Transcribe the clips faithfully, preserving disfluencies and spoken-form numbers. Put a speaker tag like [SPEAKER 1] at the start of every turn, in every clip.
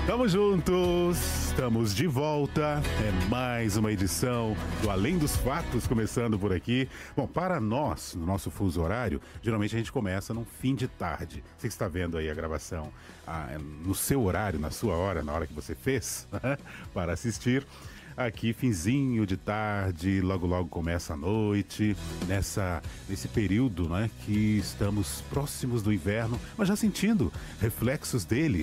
[SPEAKER 1] Tamo juntos, estamos de volta, é mais uma edição do Além dos Fatos, começando por aqui. Bom, para nós, no nosso fuso horário, geralmente a gente começa no fim de tarde. Você que está vendo aí a gravação ah, no seu horário, na sua hora, na hora que você fez, né, para assistir. Aqui, finzinho de tarde, logo logo começa a noite, nessa, nesse período, né, que estamos próximos do inverno, mas já sentindo reflexos dele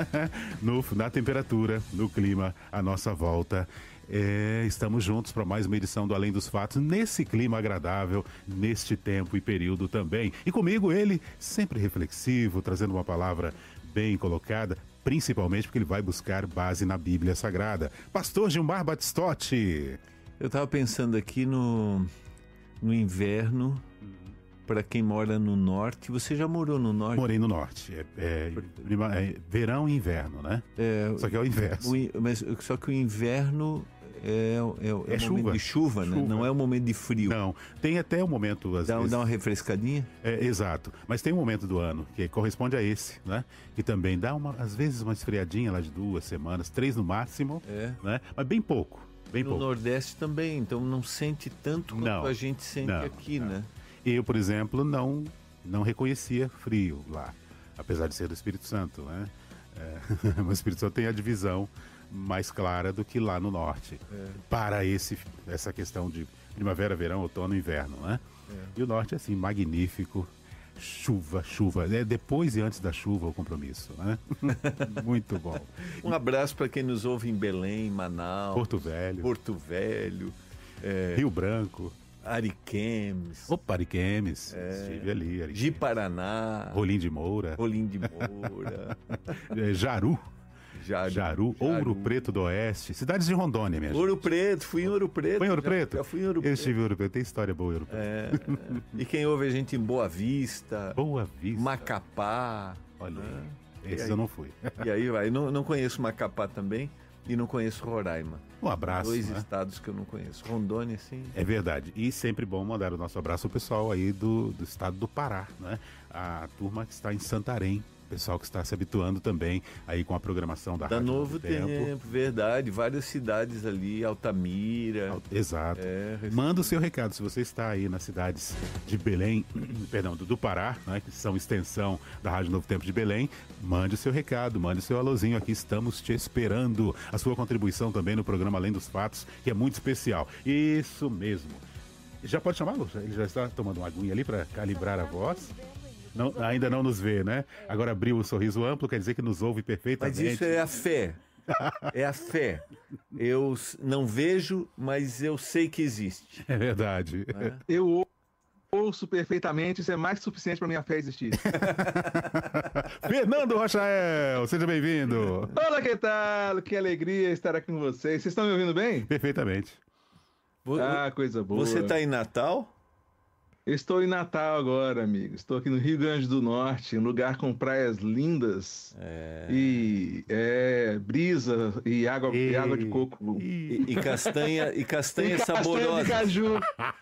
[SPEAKER 1] no, na temperatura, no clima, à nossa volta. É, estamos juntos para mais uma edição do Além dos Fatos, nesse clima agradável, neste tempo e período também. E comigo ele, sempre reflexivo, trazendo uma palavra bem colocada, principalmente porque ele vai buscar base na Bíblia Sagrada. Pastor Gilmar Batistotti.
[SPEAKER 2] Eu estava pensando aqui no, no inverno, para quem mora no norte. Você já morou no norte?
[SPEAKER 1] Morei no norte. É, é, é verão e inverno, né?
[SPEAKER 2] É,
[SPEAKER 1] só que é o inverso.
[SPEAKER 2] O, mas, só que o inverno é, é, é, é um
[SPEAKER 1] chuva.
[SPEAKER 2] momento de chuva,
[SPEAKER 1] chuva,
[SPEAKER 2] né? Não é um momento de frio.
[SPEAKER 1] Não, tem até um momento... Às
[SPEAKER 2] dá,
[SPEAKER 1] vezes,
[SPEAKER 2] dá uma refrescadinha?
[SPEAKER 1] É, exato, mas tem um momento do ano que corresponde a esse, né? Que também dá, uma, às vezes, uma esfriadinha lá de duas semanas, três no máximo,
[SPEAKER 2] é.
[SPEAKER 1] né? Mas bem pouco, bem
[SPEAKER 2] no
[SPEAKER 1] pouco.
[SPEAKER 2] Nordeste também, então não sente tanto quanto
[SPEAKER 1] não,
[SPEAKER 2] a gente sente
[SPEAKER 1] não,
[SPEAKER 2] aqui,
[SPEAKER 1] não.
[SPEAKER 2] né?
[SPEAKER 1] Eu, por exemplo, não, não reconhecia frio lá, apesar de ser do Espírito Santo, né? É, o Espírito Santo tem a divisão mais clara do que lá no norte, é. para esse, essa questão de primavera, verão, outono e inverno, né? É. E o norte é assim, magnífico, chuva, chuva, é depois e antes da chuva o compromisso, né? Muito bom.
[SPEAKER 2] Um abraço para quem nos ouve em Belém, Manaus,
[SPEAKER 1] Porto Velho,
[SPEAKER 2] Porto Velho, é...
[SPEAKER 1] Rio Branco,
[SPEAKER 2] Ariquemes.
[SPEAKER 1] Opa, Ariquemes,
[SPEAKER 2] é...
[SPEAKER 1] estive ali. Ariquemes.
[SPEAKER 2] De Paraná.
[SPEAKER 1] Rolim de Moura.
[SPEAKER 2] Rolim de Moura.
[SPEAKER 1] é, Jaru.
[SPEAKER 2] Jaru,
[SPEAKER 1] Jaru, Jaru, Ouro Preto do Oeste, cidades de Rondônia, minha
[SPEAKER 2] Ouro
[SPEAKER 1] gente.
[SPEAKER 2] Preto, fui em Ouro Preto.
[SPEAKER 1] Foi em Ouro
[SPEAKER 2] já,
[SPEAKER 1] Preto?
[SPEAKER 2] Já fui em Ouro Preto.
[SPEAKER 1] Eu estive em Ouro Preto, tem história boa em Ouro Preto.
[SPEAKER 2] É, e quem ouve a gente em Boa Vista.
[SPEAKER 1] Boa Vista.
[SPEAKER 2] Macapá.
[SPEAKER 1] Olha
[SPEAKER 2] né?
[SPEAKER 1] aí, esses eu não fui.
[SPEAKER 2] E aí vai, não, não conheço Macapá também e não conheço Roraima.
[SPEAKER 1] Um abraço.
[SPEAKER 2] Dois
[SPEAKER 1] né?
[SPEAKER 2] estados que eu não conheço. Rondônia, sim.
[SPEAKER 1] É verdade. E sempre bom mandar o nosso abraço ao pessoal aí do, do estado do Pará, né? A turma que está em Santarém. Pessoal que está se habituando também aí com a programação da,
[SPEAKER 2] da
[SPEAKER 1] Rádio
[SPEAKER 2] Novo Tempo. Tempo. Verdade, várias cidades ali, Altamira.
[SPEAKER 1] Exato.
[SPEAKER 2] É,
[SPEAKER 1] Manda o seu recado, se você está aí nas cidades de Belém, perdão, do, do Pará, né, que são extensão da Rádio Novo Tempo de Belém, mande o seu recado, mande o seu alôzinho, aqui estamos te esperando. A sua contribuição também no programa Além dos Fatos, que é muito especial. Isso mesmo. Já pode chamá-lo? Ele já está tomando uma aguinha ali para calibrar a voz? Não, ainda não nos vê, né? Agora abriu o sorriso amplo, quer dizer que nos ouve perfeitamente.
[SPEAKER 2] Mas isso é a fé. É a fé. Eu não vejo, mas eu sei que existe.
[SPEAKER 1] É verdade.
[SPEAKER 3] É. Eu ouço perfeitamente, isso é mais que suficiente para minha fé existir.
[SPEAKER 1] Fernando Rochael, seja bem-vindo.
[SPEAKER 3] Olá, que tal? Que alegria estar aqui com vocês. Vocês estão me ouvindo bem?
[SPEAKER 1] Perfeitamente.
[SPEAKER 3] Ah, coisa boa.
[SPEAKER 2] Você está em Natal?
[SPEAKER 3] Estou em Natal agora, amigo. Estou aqui no Rio Grande do Norte, um lugar com praias lindas
[SPEAKER 2] é...
[SPEAKER 3] e é, brisa e água, e... E água de coco.
[SPEAKER 2] E, e castanha, e castanha
[SPEAKER 3] e
[SPEAKER 2] saborosa.
[SPEAKER 3] Castanha de caju.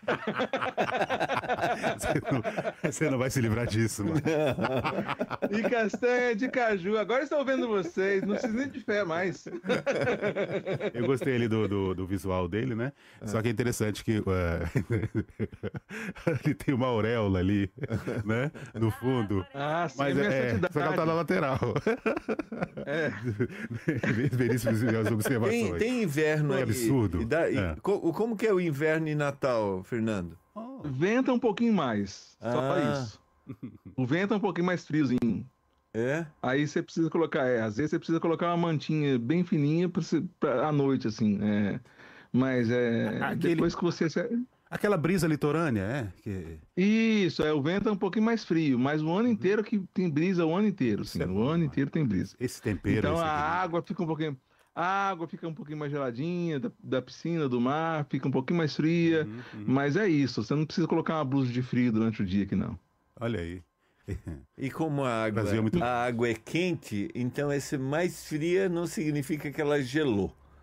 [SPEAKER 1] Você não, você não vai se livrar disso, mano.
[SPEAKER 3] E castanha de caju. Agora estou vendo vocês, não preciso nem de fé mais.
[SPEAKER 1] Eu gostei ali do, do, do visual dele, né? É. Só que é interessante que... Uh... ele tem uma auréola ali, né? No fundo.
[SPEAKER 3] Ah, sim,
[SPEAKER 1] mas é, é, só que ela tá na lateral.
[SPEAKER 3] É.
[SPEAKER 1] Belíssimas observações.
[SPEAKER 2] Tem, tem inverno aí.
[SPEAKER 1] É absurdo.
[SPEAKER 2] E dá, e,
[SPEAKER 1] é.
[SPEAKER 2] co, como que é o inverno e Natal, Fernando?
[SPEAKER 3] Oh. Venta um pouquinho mais. Só
[SPEAKER 2] ah.
[SPEAKER 3] isso. O vento é um pouquinho mais friozinho.
[SPEAKER 2] É?
[SPEAKER 3] Aí você precisa colocar, é, às vezes você precisa colocar uma mantinha bem fininha pra, pra, à noite, assim. É. Mas é. Aquele... Depois que você.
[SPEAKER 1] Aquela brisa litorânea, é? Que...
[SPEAKER 3] Isso, é, o vento é um pouquinho mais frio, mas o ano inteiro que tem brisa o ano inteiro, sim. É o bom, ano inteiro tem brisa.
[SPEAKER 1] Esse tempero.
[SPEAKER 3] Então
[SPEAKER 1] esse
[SPEAKER 3] a água fica um pouquinho. A água fica um pouquinho mais geladinha, da, da piscina, do mar, fica um pouquinho mais fria. Uhum, uhum. Mas é isso, você não precisa colocar uma blusa de frio durante o dia aqui, não.
[SPEAKER 1] Olha aí.
[SPEAKER 2] E como a água, é muito... a água é quente, então essa mais fria não significa que ela gelou.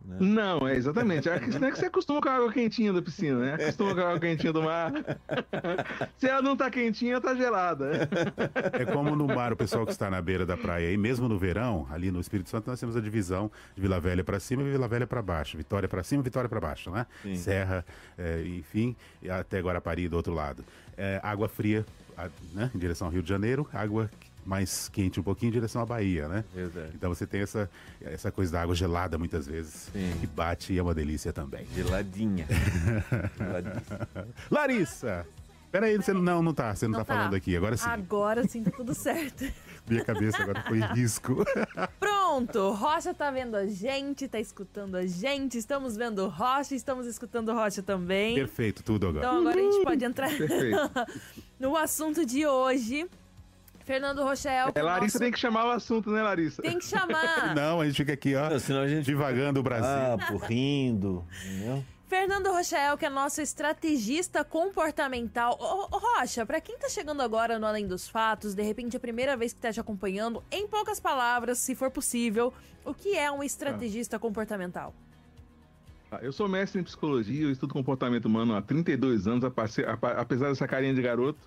[SPEAKER 2] né?
[SPEAKER 3] Não, é exatamente. A questão é que você acostuma com a água quentinha da piscina, né? Acostuma com a água quentinha do mar. Se ela não tá quentinha, ela tá gelada.
[SPEAKER 1] É como no mar, o pessoal que está na beira da praia, e mesmo no verão, ali no Espírito Santo, nós temos a divisão de Vila Velha para cima e Vila Velha para baixo. Vitória para cima e Vitória para baixo, né?
[SPEAKER 2] Sim.
[SPEAKER 1] Serra, é, enfim, e até Guarapari do outro lado. É, água fria, a, né, em direção ao Rio de Janeiro, água mais quente um pouquinho em direção à Bahia, né?
[SPEAKER 2] Verdade.
[SPEAKER 1] Então você tem essa, essa coisa da água gelada muitas vezes,
[SPEAKER 2] Sim.
[SPEAKER 1] que bate e é uma delícia também.
[SPEAKER 2] Geladinha. Geladinha.
[SPEAKER 1] Larissa! Peraí, você não, não tá, você não,
[SPEAKER 4] Não
[SPEAKER 1] tá,
[SPEAKER 4] tá.
[SPEAKER 1] falando aqui, agora sim.
[SPEAKER 4] Agora sim tá tudo certo.
[SPEAKER 1] Minha cabeça agora foi em risco.
[SPEAKER 4] Pronto, Rocha tá vendo a gente, tá escutando a gente, estamos vendo o Rocha, estamos escutando o Rocha também.
[SPEAKER 1] Perfeito, tudo agora.
[SPEAKER 4] Então agora a gente pode entrar
[SPEAKER 3] Perfeito.
[SPEAKER 4] no assunto de hoje. Fernando Rochel. que
[SPEAKER 3] É,
[SPEAKER 4] é o
[SPEAKER 3] Larissa
[SPEAKER 4] nosso-
[SPEAKER 3] tem que chamar o assunto, né, Larissa?
[SPEAKER 4] Tem que chamar.
[SPEAKER 1] Não, a gente fica aqui, ó,
[SPEAKER 2] Não, senão a gente
[SPEAKER 1] divagando o Brasil.
[SPEAKER 2] ah, porrindo, entendeu?
[SPEAKER 4] Fernando Rochel, que é nosso estrategista comportamental. Ô, ô, Rocha, pra quem tá chegando agora no Além dos Fatos, de repente é a primeira vez que tá te acompanhando, em poucas palavras, se for possível, o que é um estrategista comportamental?
[SPEAKER 3] Ah, Eu sou mestre em psicologia, eu estudo comportamento humano há trinta e dois anos, apace- apa- apesar dessa carinha de garoto.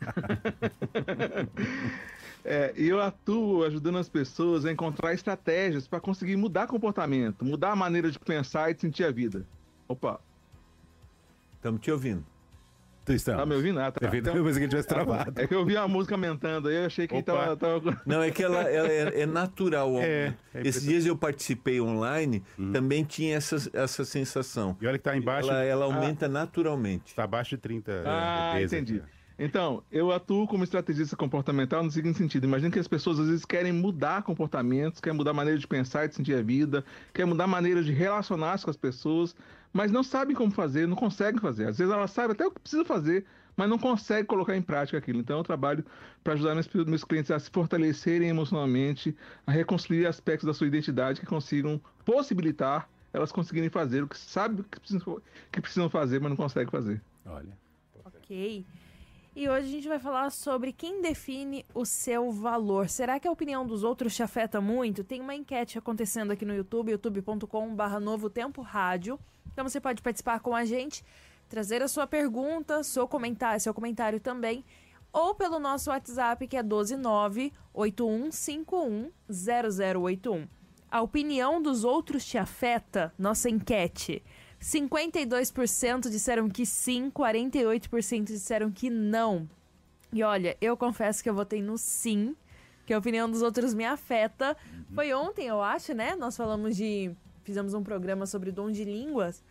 [SPEAKER 3] É, e eu atuo ajudando as pessoas a encontrar estratégias para conseguir mudar comportamento, mudar a maneira de pensar e de sentir a vida. Opa,
[SPEAKER 2] Estamos te ouvindo.
[SPEAKER 1] Tu está.
[SPEAKER 3] tá me ouvindo? Ah, tá.
[SPEAKER 1] É verdade,
[SPEAKER 3] Então,
[SPEAKER 1] eu pensei que ele tivesse travado.
[SPEAKER 3] é que eu ouvi a música aumentando aí, eu achei que ele
[SPEAKER 1] Opa.
[SPEAKER 3] tava, tava...
[SPEAKER 2] Não, é que ela, ela é, é natural.
[SPEAKER 1] É, é
[SPEAKER 2] Esses dias eu participei online,
[SPEAKER 1] Uhum.
[SPEAKER 2] também tinha essa, essa sensação.
[SPEAKER 1] E olha que tá embaixo,
[SPEAKER 2] Ela, ela aumenta naturalmente.
[SPEAKER 1] tá abaixo de trinta.
[SPEAKER 3] Ah,
[SPEAKER 1] D Bs,
[SPEAKER 3] entendi.
[SPEAKER 1] né?
[SPEAKER 3] Então, eu atuo como estrategista comportamental no seguinte sentido. Imagina que as pessoas às vezes querem mudar comportamentos, querem mudar a maneira de pensar e de sentir a vida, querem mudar a maneira de relacionar-se com as pessoas, mas não sabem como fazer, não conseguem fazer. Às vezes elas sabem até o que precisa fazer, mas não conseguem colocar em prática aquilo. Então eu trabalho para ajudar meus, meus clientes a se fortalecerem emocionalmente, a reconstruir aspectos da sua identidade que consigam possibilitar elas conseguirem fazer o que sabem que precisam, que precisam fazer, mas não conseguem fazer.
[SPEAKER 1] Olha.
[SPEAKER 4] Ok. E hoje a gente vai falar sobre quem define o seu valor. Será que a opinião dos outros te afeta muito? Tem uma enquete acontecendo aqui no YouTube, youtube ponto com barra Novo Tempo Rádio. Então você pode participar com a gente, trazer a sua pergunta, seu comentário, seu comentário também, ou pelo nosso WhatsApp, que é um dois nove oito um cinco um zero zero oito um. A opinião dos outros te afeta? Nossa enquete. cinquenta e dois por cento disseram que sim, quarenta e oito por cento disseram que não. E olha, eu confesso que eu votei no sim, que a opinião dos outros me afeta. Foi ontem, eu acho, né? Nós falamos de... Fizemos um programa sobre dom de línguas.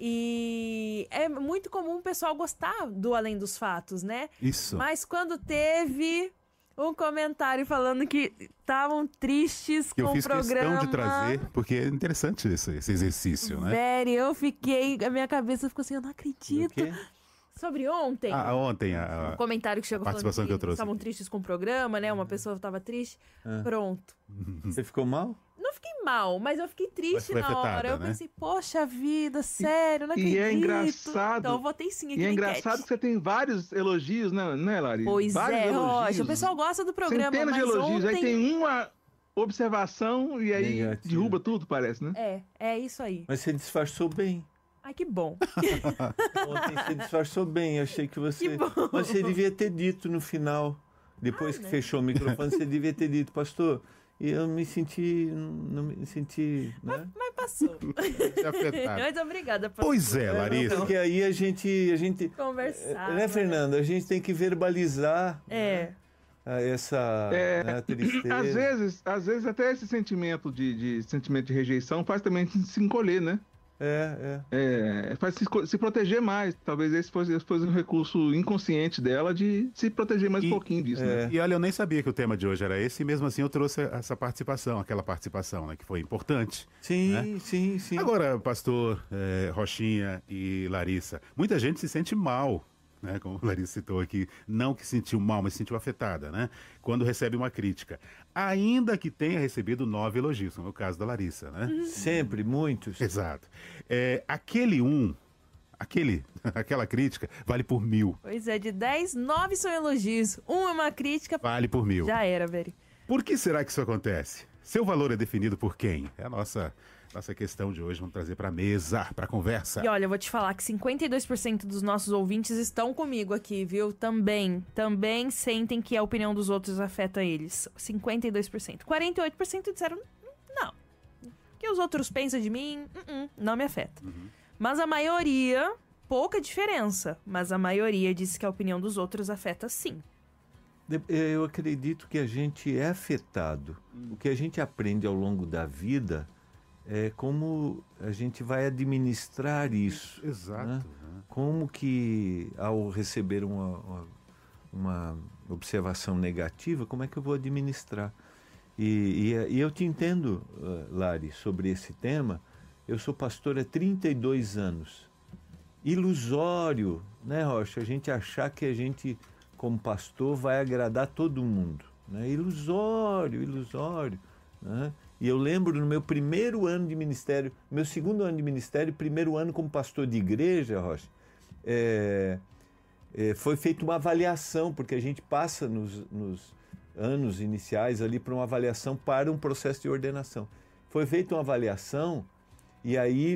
[SPEAKER 4] E é muito comum o pessoal gostar do Além dos Fatos, né?
[SPEAKER 1] Isso.
[SPEAKER 4] Mas quando teve um comentário falando que estavam tristes
[SPEAKER 1] Que eu
[SPEAKER 4] com
[SPEAKER 1] fiz
[SPEAKER 4] o programa...
[SPEAKER 1] questão de trazer, porque é interessante esse, esse exercício, né?
[SPEAKER 4] Velho, eu fiquei... A minha cabeça ficou assim, eu não
[SPEAKER 2] O
[SPEAKER 4] acredito.
[SPEAKER 2] quê?
[SPEAKER 4] Sobre ontem,
[SPEAKER 1] Ah, ontem, a,
[SPEAKER 4] o comentário que chegou falando
[SPEAKER 1] participação
[SPEAKER 4] que,
[SPEAKER 1] que eu trouxe
[SPEAKER 4] estavam
[SPEAKER 1] aqui.
[SPEAKER 4] tristes com o programa, né? Uma pessoa estava triste.
[SPEAKER 2] Ah.
[SPEAKER 4] Pronto.
[SPEAKER 2] Você ficou mal?
[SPEAKER 4] Não fiquei mal, mas eu fiquei triste
[SPEAKER 1] foi
[SPEAKER 4] na
[SPEAKER 1] afetada,
[SPEAKER 4] hora. Eu
[SPEAKER 1] né?
[SPEAKER 4] pensei, poxa vida, sério, não acredito.
[SPEAKER 3] E é engraçado-
[SPEAKER 4] Então eu votei sim aqui
[SPEAKER 3] E é
[SPEAKER 4] na
[SPEAKER 3] engraçado
[SPEAKER 4] enquete.
[SPEAKER 3] que você tem vários elogios, né, né Larissa?
[SPEAKER 4] Pois
[SPEAKER 3] vários
[SPEAKER 4] é,
[SPEAKER 3] elogios.
[SPEAKER 4] Rocha, o pessoal gosta do programa,
[SPEAKER 3] Centenas
[SPEAKER 4] mas
[SPEAKER 3] de elogios,
[SPEAKER 4] ontem...
[SPEAKER 3] aí tem uma observação e aí
[SPEAKER 2] Negativo.
[SPEAKER 3] derruba tudo, parece, né?
[SPEAKER 4] É, é isso aí.
[SPEAKER 2] Mas você disfarçou bem.
[SPEAKER 4] Ai, que bom.
[SPEAKER 2] Ontem você disfarçou bem. Eu achei que você.
[SPEAKER 4] Que bom.
[SPEAKER 2] Mas você devia ter dito no final, depois
[SPEAKER 4] Ah,
[SPEAKER 2] que
[SPEAKER 4] né?
[SPEAKER 2] fechou o microfone, você devia ter dito, pastor. E eu me senti. Não me senti. Né?
[SPEAKER 4] Mas passou.
[SPEAKER 1] Se afetado.
[SPEAKER 4] Mas obrigada por
[SPEAKER 1] Pois é, Larissa.
[SPEAKER 2] Porque aí a gente. A gente
[SPEAKER 4] conversar.
[SPEAKER 2] né, Fernando? A gente tem que verbalizar
[SPEAKER 4] É.
[SPEAKER 2] ah, essa
[SPEAKER 3] É,
[SPEAKER 2] né, tristeza.
[SPEAKER 3] Às vezes, às vezes até esse sentimento de, de sentimento de rejeição faz também se encolher, né?
[SPEAKER 2] É, é.
[SPEAKER 3] É, faz se, se proteger mais. Talvez esse fosse, esse fosse um recurso inconsciente dela de se proteger mais
[SPEAKER 1] E-
[SPEAKER 3] um pouquinho disso, né?
[SPEAKER 1] E olha, eu nem sabia que o tema de hoje era esse, e mesmo assim eu trouxe essa participação, aquela participação, né, que foi importante.
[SPEAKER 2] Sim,
[SPEAKER 1] Né?
[SPEAKER 2] sim, sim.
[SPEAKER 1] Agora, pastor eh, Rochinha e Larissa, muita gente se sente mal, né, como a Larissa citou aqui, não que sentiu mal, mas se sentiu afetada, né, quando recebe uma crítica. Ainda que tenha recebido nove elogios, como é o caso da Larissa, né?
[SPEAKER 2] Sempre, muitos.
[SPEAKER 1] Exato. É, aquele um, aquele, aquela crítica, vale por mil.
[SPEAKER 4] Pois é, de dez, nove são elogios. Um é uma crítica.
[SPEAKER 1] Vale por mil.
[SPEAKER 4] Já era, velho.
[SPEAKER 1] Por que será que isso acontece? Seu valor é definido por quem? É a nossa nossa questão de hoje, vamos trazer para a mesa, para a conversa.
[SPEAKER 4] E olha, eu vou te falar que cinquenta e dois por cento dos nossos ouvintes estão comigo aqui, viu? Também, também sentem que a opinião dos outros afeta eles. cinquenta e dois por cento. quarenta e oito por cento disseram, não. O que os outros pensam de mim, uh-uh, não me afeta. Uhum. Mas a maioria, pouca diferença, mas a maioria disse que a opinião dos outros afeta sim.
[SPEAKER 2] Eu acredito que a gente é afetado. O que a gente aprende ao longo da vida é como a gente vai administrar isso.
[SPEAKER 1] Exato.
[SPEAKER 2] Né? Como que, ao receber uma, uma, uma observação negativa, como é que eu vou administrar? E, e, e eu te entendo, Lari, sobre esse tema. Eu sou pastor há trinta e dois anos. Ilusório, né, Rocha? A gente achar que a gente, como pastor, vai agradar todo mundo. Né? Ilusório, ilusório. Né? E eu lembro no meu primeiro ano de ministério, meu segundo ano de ministério, primeiro ano como pastor de igreja, Rocha, é, é, foi feita uma avaliação, porque a gente passa nos, nos anos iniciais ali para uma avaliação para um processo de ordenação. Foi feita uma avaliação e aí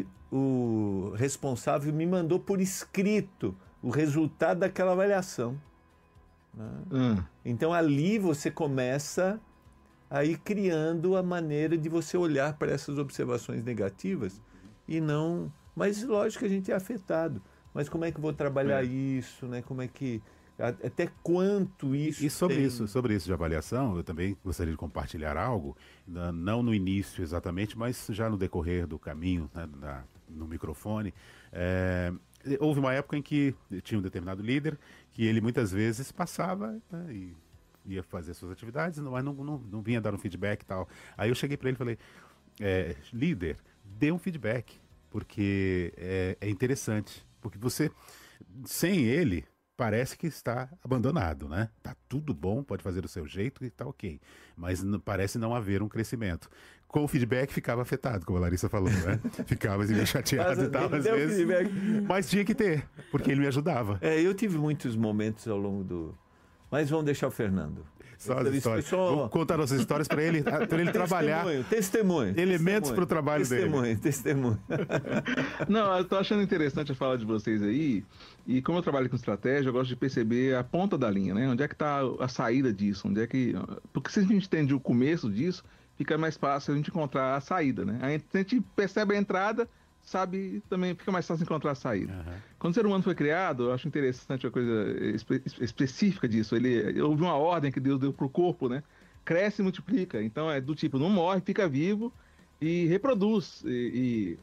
[SPEAKER 2] o responsável me mandou por escrito o resultado daquela avaliação. Né? Hum. Então ali você começa aí criando a maneira de você olhar para essas observações negativas e não... Mas lógico que a gente é afetado. Mas como é que eu vou trabalhar é. isso, né? Como é que... Até quanto isso
[SPEAKER 1] E sobre
[SPEAKER 2] tem...
[SPEAKER 1] isso, sobre isso de avaliação, eu também gostaria de compartilhar algo, não no início exatamente, mas já no decorrer do caminho, né, na, no microfone. É, houve uma época em que tinha um determinado líder que ele muitas vezes passava, né, e ia fazer suas atividades, mas não, não, não vinha dar um feedback e tal. Aí eu cheguei para ele e falei, é, líder, dê um feedback, porque é, é interessante, porque você, sem ele, parece que está abandonado, né? Tá tudo bom, pode fazer do seu jeito e tá ok, mas n- parece não haver um crescimento. Com o feedback ficava afetado, como a Larissa falou, né? Ficava assim, meio chateado e tal, às vezes, mas tinha que ter, porque ele me ajudava.
[SPEAKER 2] É, eu tive muitos momentos ao longo do... Mas vamos deixar o Fernando.
[SPEAKER 1] Só as histórias. Só... Vamos contar nossas histórias para ele, para ele trabalhar.
[SPEAKER 2] Testemunho.
[SPEAKER 1] Elementos para o trabalho
[SPEAKER 2] testemunho,
[SPEAKER 1] dele.
[SPEAKER 2] Testemunho, testemunho.
[SPEAKER 3] Não, eu tô achando interessante a fala de vocês aí. E como eu trabalho com estratégia, eu gosto de perceber a ponta da linha, né? Onde é que está a saída disso? Onde é que... Porque se a gente entende o começo disso, fica mais fácil a gente encontrar a saída, né? A gente percebe a entrada, sabe, também fica mais fácil encontrar a saída. Uhum. Quando o ser humano foi criado, eu acho interessante uma coisa espe- específica disso. Ele, houve uma ordem que Deus deu pro corpo, né? Cresce e multiplica. Então é do tipo, não morre, fica vivo e reproduz. E, e...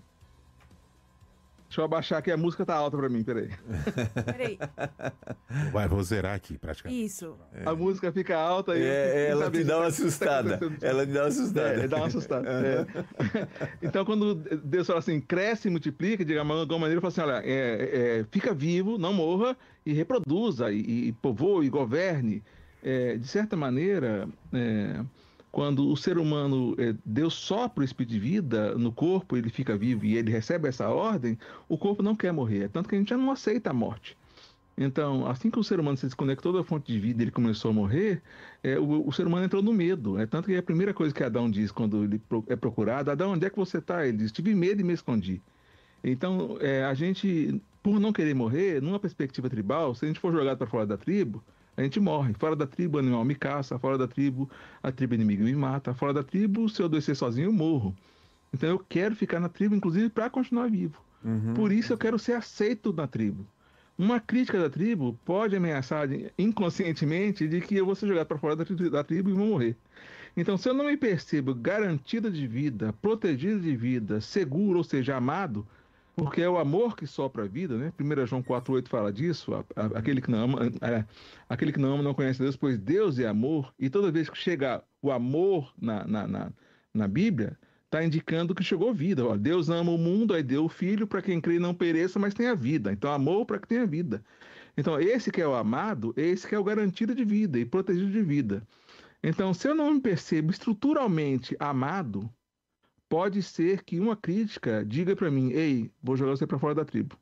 [SPEAKER 3] Deixa eu abaixar aqui, a música tá alta pra mim, peraí.
[SPEAKER 4] Peraí.
[SPEAKER 1] Vai, vou zerar aqui praticamente.
[SPEAKER 4] Isso.
[SPEAKER 3] É. A música fica alta e...
[SPEAKER 2] É, ela te dá uma assustada. Ela te dá uma assustada.
[SPEAKER 3] É, dá uma assustada. É. Então, quando Deus fala assim, cresce e multiplica, de alguma maneira, ele fala assim, olha, é, é, fica vivo, não morra, e reproduza, e, e povoe, e governe. É, de certa maneira... É, quando o ser humano, é, Deus sopra o espírito de vida no corpo, ele fica vivo e ele recebe essa ordem, o corpo não quer morrer. Tanto que a gente já não aceita a morte. Então, assim que o ser humano se desconectou da fonte de vida e ele começou a morrer, é, o, o ser humano entrou no medo. É tanto que a primeira coisa que Adão diz quando ele é procurado, Adão, onde é que você está? Ele diz, tive medo e me escondi. Então, é, a gente, por não querer morrer, numa perspectiva tribal, se a gente for jogado para fora da tribo, a gente morre. Fora da tribo, o animal me caça. Fora da tribo, a tribo inimiga me mata. Fora da tribo, se eu adoecer sozinho, eu morro. Então eu quero ficar na tribo, inclusive, para continuar vivo. Uhum. Por isso eu quero ser aceito na tribo. Uma crítica da tribo pode ameaçar inconscientemente de que eu vou ser jogado para fora da tribo, da tribo e vou morrer. Então, se eu não me percebo garantida de vida, protegida de vida, seguro, ou seja, amado, porque é o amor que sopra a vida, né? primeiro João quatro oito fala disso, a, a, aquele, que não ama, a, aquele que não ama não conhece Deus, pois Deus é amor, e toda vez que chega o amor na, na, na, na Bíblia, está indicando que chegou vida. Ó, Deus ama o mundo, aí deu o Filho para quem crê não pereça, mas tenha vida. Então, amor para que tenha vida. Então, esse que é o amado, esse que é o garantido de vida e protegido de vida. Então, se eu não me percebo estruturalmente amado, pode ser que uma crítica diga para mim, ei, vou jogar você para fora da tribo.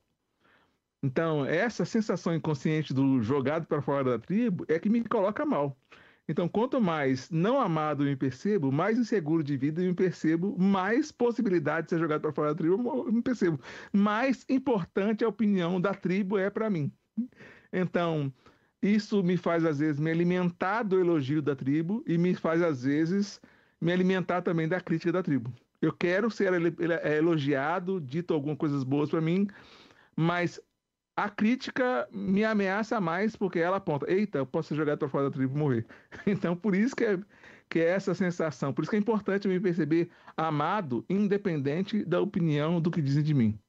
[SPEAKER 3] Então, essa sensação inconsciente do jogado para fora da tribo é que me coloca mal. Então, quanto mais não amado eu me percebo, mais inseguro de vida eu me percebo, mais possibilidade de ser jogado para fora da tribo eu me percebo. Mais importante a opinião da tribo é para mim. Então, isso me faz, às vezes, me alimentar do elogio da tribo e me faz, às vezes, me alimentar também da crítica da tribo. Eu quero ser elogiado, dito algumas coisas boas para mim, mas a crítica me ameaça mais porque ela aponta, eita, eu posso ser jogado para fora da tribo e morrer. Então, por isso que é, que é essa sensação, por isso que é importante eu me perceber amado, independente da opinião do que dizem de mim.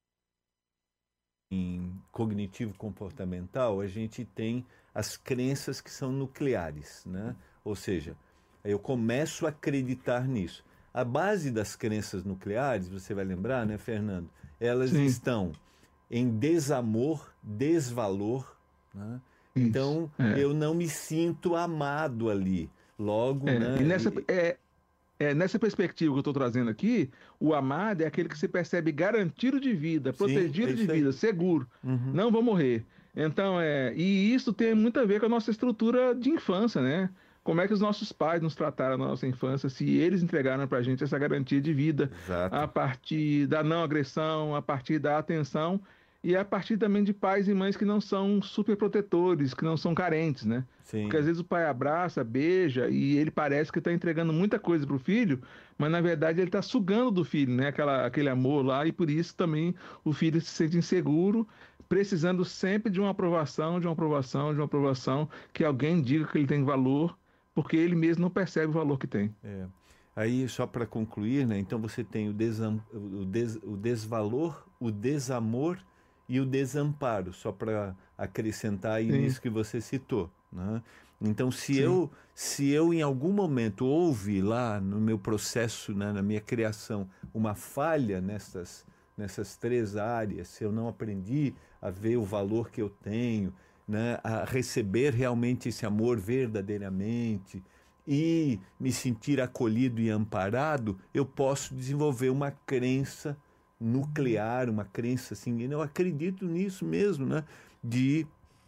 [SPEAKER 2] Em cognitivo comportamental, a gente tem as crenças que são nucleares, né? Ou seja, eu começo a acreditar nisso. A base das crenças nucleares, você vai lembrar, né, Fernando? Elas Sim. estão em desamor, desvalor, né? Então é. eu não me sinto amado ali. Logo,
[SPEAKER 3] é.
[SPEAKER 2] né?
[SPEAKER 3] E nessa, é, é, nessa perspectiva que eu estou trazendo aqui, o amado é aquele que se percebe garantido de vida, protegido Sim, é de vida, seguro, uhum. não vou morrer. Então, é, e isso tem muito a ver com a nossa estrutura de infância, né? Como é que os nossos pais nos trataram na nossa infância, se eles entregaram para a gente essa garantia de vida, Exato. a partir da não agressão, a partir da atenção, e a partir também de pais e mães que não são super protetores, que não são carentes, né? Sim. Porque às vezes o pai abraça, beija, e ele parece que está entregando muita coisa para o filho, mas na verdade ele está sugando do filho, né? Aquela, aquele amor lá, e por isso também o filho se sente inseguro, precisando sempre de uma aprovação, de uma aprovação, de uma aprovação, que alguém diga que ele tem valor, porque ele mesmo não percebe o valor que tem.
[SPEAKER 2] É. Aí, só para concluir, né? Então você tem o, desam... o, des... o desvalor, o desamor e o desamparo, só para acrescentar aí Sim. nisso que você citou, né? Então, se eu, se eu em algum momento houve lá no meu processo, né, na minha criação, uma falha nessas, nessas três áreas, se eu não aprendi a ver o valor que eu tenho, né, a receber realmente esse amor verdadeiramente e me sentir acolhido e amparado, eu posso desenvolver uma crença nuclear, uma crença assim, eu acredito nisso mesmo, né? De,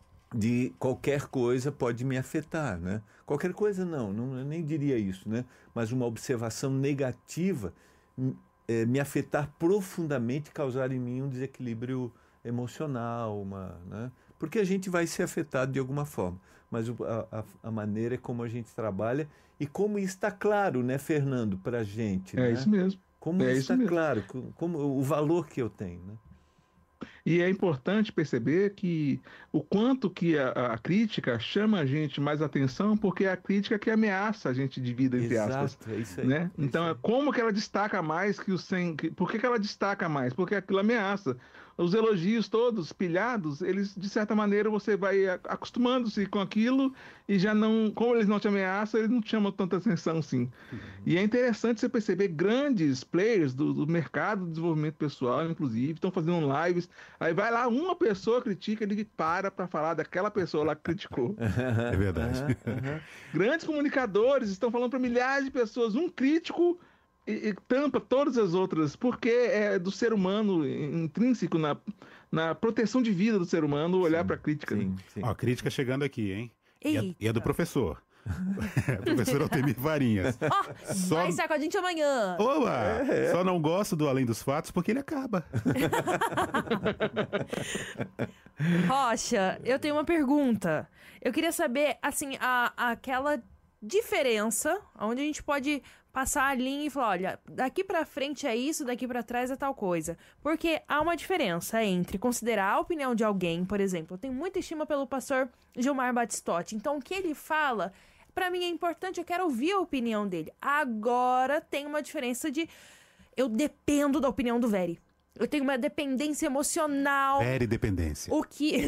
[SPEAKER 2] de qualquer coisa pode me afetar, né? Qualquer coisa não, não eu nem diria isso, né? Mas uma observação negativa é, me afetar profundamente, causar em mim um desequilíbrio emocional, uma, né? Porque a gente vai ser afetado de alguma forma, mas a, a, a maneira como a gente trabalha e como está claro, né, Fernando, para a gente.
[SPEAKER 3] É
[SPEAKER 2] né?
[SPEAKER 3] isso mesmo.
[SPEAKER 2] Como
[SPEAKER 3] é
[SPEAKER 2] está
[SPEAKER 3] isso
[SPEAKER 2] claro, como, o valor que eu tenho, né?
[SPEAKER 3] E é importante perceber que o quanto que a, a crítica chama a gente mais atenção, porque é a crítica que ameaça a gente de vida, entre
[SPEAKER 2] Exato,
[SPEAKER 3] aspas.
[SPEAKER 2] É isso aí,
[SPEAKER 3] né?
[SPEAKER 2] é isso
[SPEAKER 3] então,
[SPEAKER 2] aí.
[SPEAKER 3] como que ela destaca mais que o sem... Por que, que ela destaca mais? Porque aquilo ameaça. Os elogios todos pilhados, eles, de certa maneira, você vai acostumando-se com aquilo e já não... Como eles não te ameaçam, eles não te chamam tanta atenção, assim. Uhum. E é interessante você perceber grandes players do, do mercado de desenvolvimento pessoal, inclusive, estão fazendo lives. Aí vai lá, uma pessoa critica, ele para para falar daquela pessoa lá que criticou.
[SPEAKER 1] É verdade.
[SPEAKER 3] Uhum, uhum. Grandes comunicadores estão falando para milhares de pessoas. Um crítico e, e tampa todas as outras, porque é do ser humano intrínseco na, na proteção de vida do ser humano olhar para a crítica.
[SPEAKER 2] Sim, sim.
[SPEAKER 1] Ó, crítica chegando aqui, hein? E é, e é do professor. Professor Altemir Varinhas.
[SPEAKER 4] Oh, Só... Vai estar com a gente amanhã.
[SPEAKER 1] Oba! É. Só não gosto do Além dos Fatos porque ele acaba.
[SPEAKER 4] Rocha, eu tenho uma pergunta. Eu queria saber, assim, a, aquela diferença onde a gente pode passar a linha e falar, olha, daqui pra frente é isso, daqui pra trás é tal coisa. Porque há uma diferença entre considerar a opinião de alguém, por exemplo, eu tenho muita estima pelo pastor Gilmar Batistotti, então o que ele fala, pra mim é importante, eu quero ouvir a opinião dele. Agora tem uma diferença de, eu dependo da opinião do Very. Eu tenho uma dependência emocional.
[SPEAKER 1] Very dependência.
[SPEAKER 4] O que...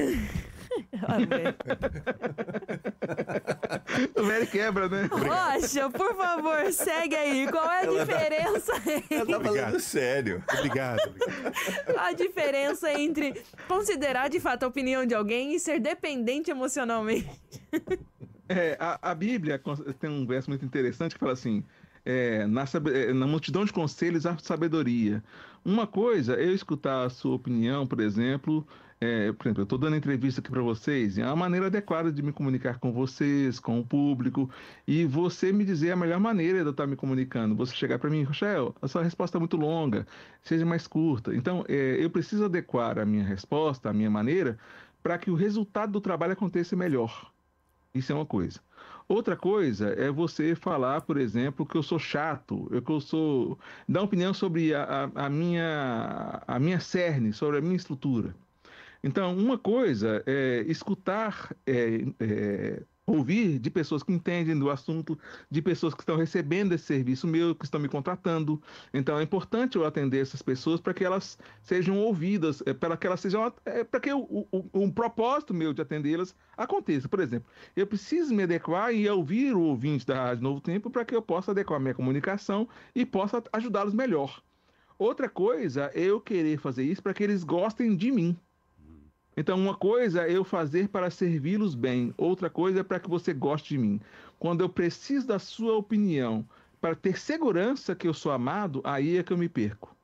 [SPEAKER 3] O Very quebra, né?
[SPEAKER 4] Rocha, por favor, segue aí. Qual é a ela diferença?
[SPEAKER 2] Tá... Entre... Ela tá falando sério.
[SPEAKER 1] Obrigado.
[SPEAKER 4] A diferença entre considerar de fato a opinião de alguém e ser dependente emocionalmente.
[SPEAKER 3] É, a, a Bíblia tem um verso muito interessante que fala assim: é, na, na multidão de conselhos há sabedoria. Uma coisa é eu escutar a sua opinião, por exemplo, É, por exemplo, eu estou dando entrevista aqui para vocês, e é uma maneira adequada de me comunicar com vocês, com o público, e você me dizer a melhor maneira de eu estar me comunicando. Você chegar para mim, Rochel, a sua resposta é muito longa, seja mais curta. Então, é, eu preciso adequar a minha resposta, a minha maneira, para que o resultado do trabalho aconteça melhor. Isso é uma coisa. Outra coisa é você falar, por exemplo, que eu sou chato, eu que eu sou, dar opinião sobre a, a, a minha, a minha cerne, sobre a minha estrutura. Então, uma coisa é escutar, é, é, ouvir de pessoas que entendem do assunto, de pessoas que estão recebendo esse serviço meu, que estão me contratando. Então, é importante eu atender essas pessoas para que elas sejam ouvidas, é, para que elas sejam, é, para que o, o, o propósito meu de atendê-las aconteça. Por exemplo, eu preciso me adequar e ouvir o ouvinte da Rádio Novo Tempo para que eu possa adequar a minha comunicação e possa ajudá-los melhor. Outra coisa é eu querer fazer isso para que eles gostem de mim. Então, uma coisa é eu fazer para servi-los bem, outra coisa é para que você goste de mim. Quando eu preciso da sua opinião para ter segurança que eu sou amado, aí é que eu me perco.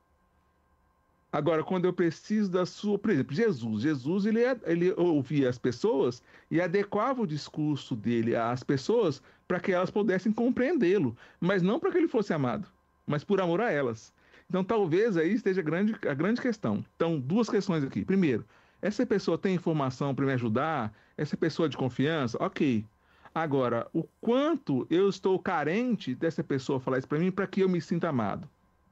[SPEAKER 3] Agora, quando eu preciso da sua... Por exemplo, Jesus. Jesus, ele, ele ouvia as pessoas e adequava o discurso dele às pessoas para que elas pudessem compreendê-lo, mas não para que ele fosse amado, mas por amor a elas. Então, talvez aí esteja a grande, a grande questão. Então, duas questões aqui. Primeiro, essa pessoa tem informação para me ajudar? Essa pessoa é de confiança? Ok. Agora, o quanto eu estou carente dessa pessoa falar isso para mim para que eu me sinta amado?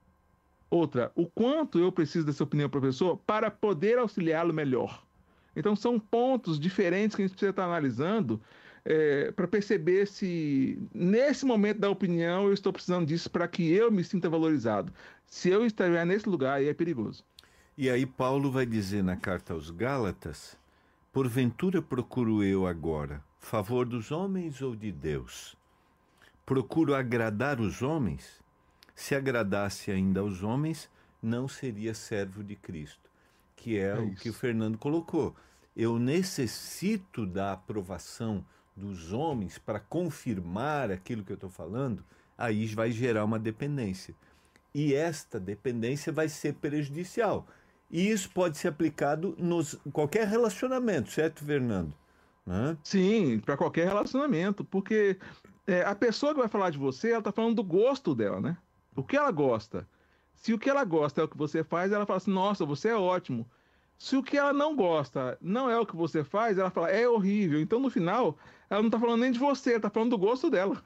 [SPEAKER 3] Outra, o quanto eu preciso dessa opinião para a pessoa para poder auxiliá-lo melhor? Então, são pontos diferentes que a gente precisa estar analisando é, para perceber se, nesse momento da opinião, eu estou precisando disso para que eu me sinta valorizado. Se eu estiver nesse lugar, aí é perigoso.
[SPEAKER 2] E aí Paulo vai dizer na carta aos Gálatas: porventura procuro eu agora favor dos homens ou de Deus? Procuro agradar os homens? Se agradasse ainda aos homens, não seria servo de Cristo. Que é, é o que o Fernando colocou. Eu necessito da aprovação dos homens para confirmar aquilo que eu estou falando, aí vai gerar uma dependência. E esta dependência vai ser prejudicial. E isso pode ser aplicado em qualquer relacionamento, certo, Fernando? Né?
[SPEAKER 3] Sim, para qualquer relacionamento, porque é, a pessoa que vai falar de você, ela está falando do gosto dela, né? O que ela gosta. Se o que ela gosta é o que você faz, ela fala assim, nossa, você é ótimo. Se o que ela não gosta não é o que você faz, ela fala, é horrível. Então, no final, ela não está falando nem de você, ela está falando do gosto dela.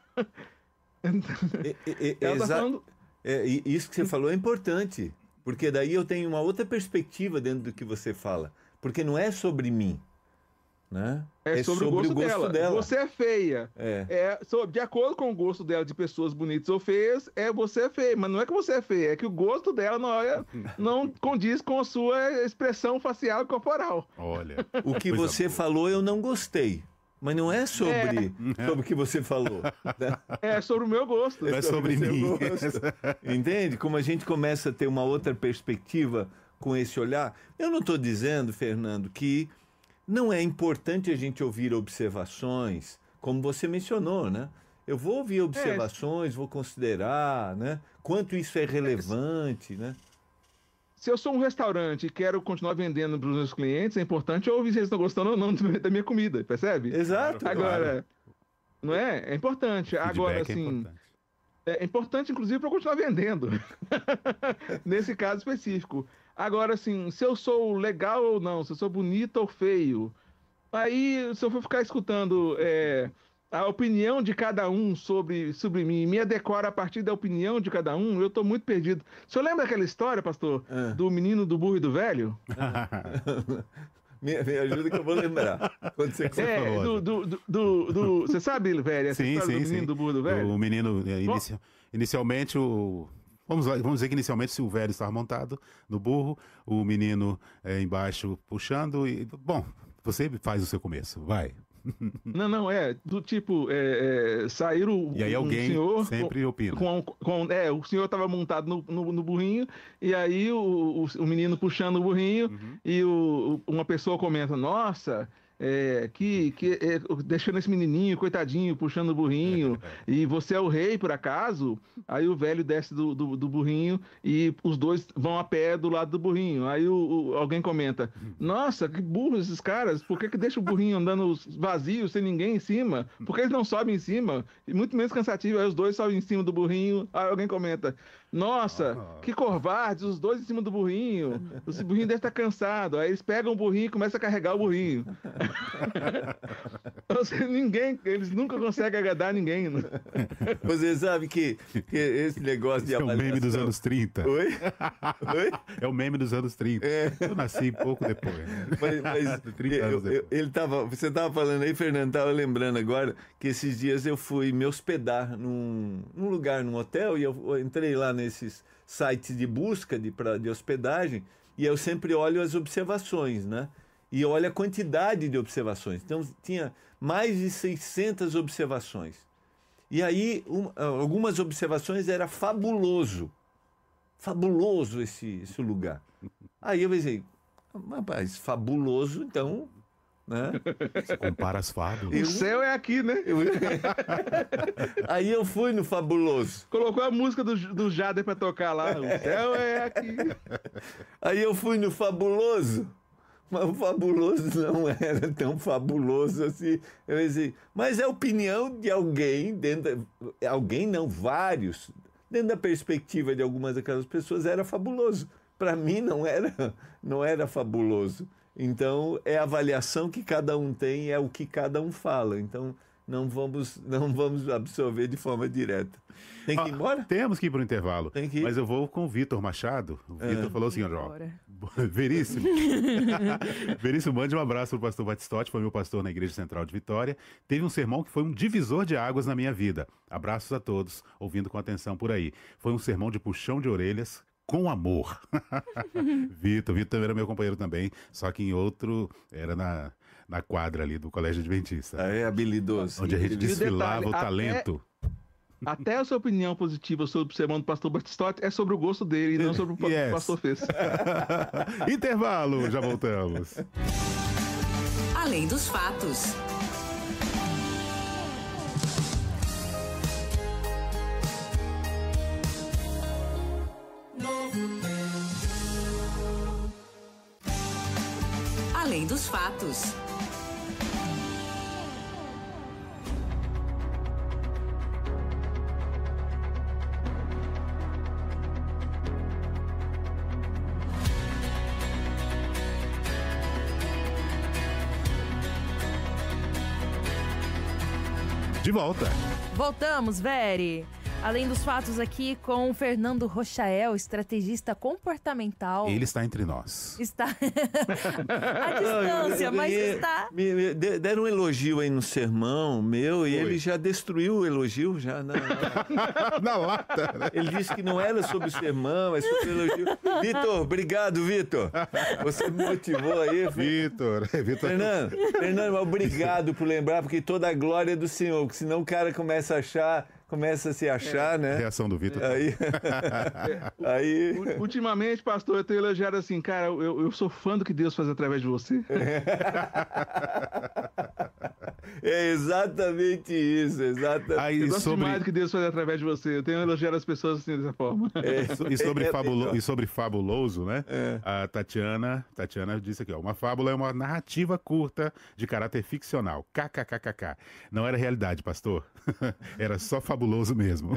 [SPEAKER 2] é, é, ela tá falando... é, isso que você falou é importante. Porque daí eu tenho uma outra perspectiva dentro do que você fala. Porque não é sobre mim, né?
[SPEAKER 3] É, é sobre, sobre o gosto, o gosto dela. dela. Você é feia.
[SPEAKER 2] É.
[SPEAKER 3] É, de acordo com o gosto dela de pessoas bonitas ou feias, é você é feia. Mas não é que você é feia, é que o gosto dela não, é, não condiz com a sua expressão facial e corporal.
[SPEAKER 1] Olha.
[SPEAKER 2] O que você boa. falou eu não gostei. Mas não é sobre, é. sobre o que você falou. Né?
[SPEAKER 3] É sobre o meu gosto.
[SPEAKER 1] É sobre, sobre mim.
[SPEAKER 2] Entende? Como a gente começa a ter uma outra perspectiva com esse olhar. Eu não estou dizendo, Fernando, que não é importante a gente ouvir observações, como você mencionou, né? Eu vou ouvir observações, é. vou considerar, né? Quanto isso é relevante, né?
[SPEAKER 3] Se eu sou um restaurante e quero continuar vendendo para os meus clientes, é importante eu ouvir se eles estão gostando ou não da minha comida, percebe?
[SPEAKER 2] Exato.
[SPEAKER 3] Agora, claro. Não é? É importante. Agora, assim, é importante. é importante, inclusive, para eu continuar vendendo. Nesse caso específico. Agora, assim, se eu sou legal ou não, se eu sou bonito ou feio, aí, se eu for ficar escutando é, a opinião de cada um sobre, sobre mim, me adequar a partir da opinião de cada um, eu tô muito perdido. O senhor lembra aquela história, pastor, é. do menino, do burro e do velho?
[SPEAKER 2] me, me ajuda que eu vou lembrar. Quando você
[SPEAKER 3] é, do, do, do, do, do, você sabe, velho, essa
[SPEAKER 1] sim,
[SPEAKER 3] história
[SPEAKER 1] sim,
[SPEAKER 3] do menino,
[SPEAKER 1] sim.
[SPEAKER 3] do burro e do velho?
[SPEAKER 1] O menino, inici, inicialmente, o... Vamos, lá, vamos dizer que inicialmente o velho estava montado no burro, o menino é, embaixo puxando e... Bom, você faz o seu começo, vai.
[SPEAKER 3] Não, não, é do tipo, é, é, saíram
[SPEAKER 1] e aí alguém
[SPEAKER 3] um senhor
[SPEAKER 1] sempre
[SPEAKER 3] com,
[SPEAKER 1] opina.
[SPEAKER 3] Com, com, é, o senhor estava montado no, no, no burrinho, e aí o, o, o menino puxando o burrinho, uhum. e o, uma pessoa comenta, nossa, é, que, que é, deixando esse menininho, coitadinho, puxando o burrinho, e você é o rei, por acaso? Aí o velho desce do, do, do burrinho e os dois vão a pé do lado do burrinho. Aí o, o, alguém comenta, nossa, que burros esses caras, por que que deixa o burrinho andando vazio, sem ninguém em cima? Por que eles não sobem em cima? E muito menos cansativo, aí os dois sobem em cima do burrinho. Aí alguém comenta, nossa, que covardes, os dois em cima do burrinho, o burrinho deve estar cansado. Aí eles pegam o burrinho e começam a carregar o burrinho. Ninguém, eles nunca conseguem agradar ninguém. Né?
[SPEAKER 2] Você sabe que, que esse negócio de
[SPEAKER 1] É o
[SPEAKER 2] avaliação...
[SPEAKER 1] meme dos anos trinta.
[SPEAKER 2] Oi? Oi?
[SPEAKER 1] É o meme dos anos trinta.
[SPEAKER 2] É.
[SPEAKER 1] Eu nasci pouco depois. Né?
[SPEAKER 2] Mas, mas
[SPEAKER 1] trinta
[SPEAKER 2] eu,
[SPEAKER 1] anos
[SPEAKER 2] eu,
[SPEAKER 1] depois.
[SPEAKER 2] ele tava, você estava falando aí, Fernando, estava lembrando agora que esses dias eu fui me hospedar num, num lugar, num hotel, e eu, eu entrei lá nesses sites de busca de, pra, de hospedagem, e eu sempre olho as observações, né? E olha a quantidade de observações. Então, tinha mais de seiscentas observações. E aí, um, algumas observações era fabuloso. Fabuloso esse, esse lugar. Aí eu pensei, rapaz, fabuloso, então... Né?
[SPEAKER 1] Você compara as fábulas.
[SPEAKER 3] O céu é aqui, né?
[SPEAKER 2] Eu... Aí eu fui no fabuloso.
[SPEAKER 3] Colocou a música do, do Jader pra tocar lá. O céu é aqui.
[SPEAKER 2] Aí eu fui no fabuloso. Mas o fabuloso não era tão fabuloso assim. Eu pensei, mas é a opinião de alguém, dentro da... alguém não, vários, dentro da perspectiva de algumas daquelas pessoas, era fabuloso. Para mim não era, não era fabuloso. Então, é a avaliação que cada um tem, é o que cada um fala. Então, não vamos, não vamos absorver de forma direta. Tem que ir embora?
[SPEAKER 1] Ah, temos que ir para o intervalo.
[SPEAKER 2] Tem que ir.
[SPEAKER 1] Mas eu vou com o Vitor Machado. O Vitor
[SPEAKER 2] É.
[SPEAKER 1] falou assim, ó, Veríssimo. Veríssimo, mande um abraço para o pastor Batistotti, foi meu pastor na Igreja Central de Vitória. Teve um sermão que foi um divisor de águas na minha vida. Abraços a todos, ouvindo com atenção por aí. Foi um sermão de puxão de orelhas, com amor. Vitor, Vitor era meu companheiro também, só que em outro, era na, na quadra ali do Colégio Adventista.
[SPEAKER 2] Ah, é habilidoso.
[SPEAKER 1] Onde a gente desfilava
[SPEAKER 3] detalhe,
[SPEAKER 1] o
[SPEAKER 3] até-
[SPEAKER 1] talento.
[SPEAKER 3] Até a sua opinião positiva sobre o sermão do pastor Batistotti é sobre o gosto dele e não sobre o que
[SPEAKER 1] Yes.
[SPEAKER 3] o pastor fez.
[SPEAKER 1] Intervalo, já voltamos.
[SPEAKER 5] Além dos fatos. Além dos fatos.
[SPEAKER 1] De volta.
[SPEAKER 4] Voltamos, Veri. Além dos fatos aqui com o Fernando Rochael, estrategista comportamental.
[SPEAKER 1] Ele está entre nós.
[SPEAKER 4] Está à distância, mas
[SPEAKER 2] ganhei-
[SPEAKER 4] está.
[SPEAKER 2] Me, me de- deram um elogio aí no sermão meu e
[SPEAKER 1] Foi.
[SPEAKER 2] ele já destruiu o elogio. Já na- na-
[SPEAKER 1] Na lata, né?
[SPEAKER 2] Ele disse que não era sobre o sermão, é sobre o elogio. Vitor, obrigado, Vitor. Você me motivou aí.
[SPEAKER 1] Vitor. Vitor.
[SPEAKER 2] Fernando, Fernando, obrigado por lembrar, porque toda a glória é do Senhor, porque senão o cara começa a achar, começa a se achar,
[SPEAKER 1] A
[SPEAKER 2] né?
[SPEAKER 1] reação do Vitor.
[SPEAKER 2] Aí, aí,
[SPEAKER 3] U- Ultimamente, pastor, eu tenho elogiado assim, cara, eu, eu sou fã do que Deus faz através de você.
[SPEAKER 2] é exatamente isso, exatamente.
[SPEAKER 1] Aí,
[SPEAKER 3] Eu gosto
[SPEAKER 1] sobre,
[SPEAKER 3] demais do que Deus faz através de você. Eu tenho elogiado as pessoas assim dessa forma.
[SPEAKER 1] e, sobre
[SPEAKER 2] É,
[SPEAKER 1] fabulo-
[SPEAKER 2] é,
[SPEAKER 1] e sobre fabuloso, né?
[SPEAKER 2] É.
[SPEAKER 1] A Tatiana, Tatiana disse aqui, ó, uma fábula é uma narrativa curta de caráter ficcional. KKKKK. Não era realidade, pastor. Era só fabuloso mesmo.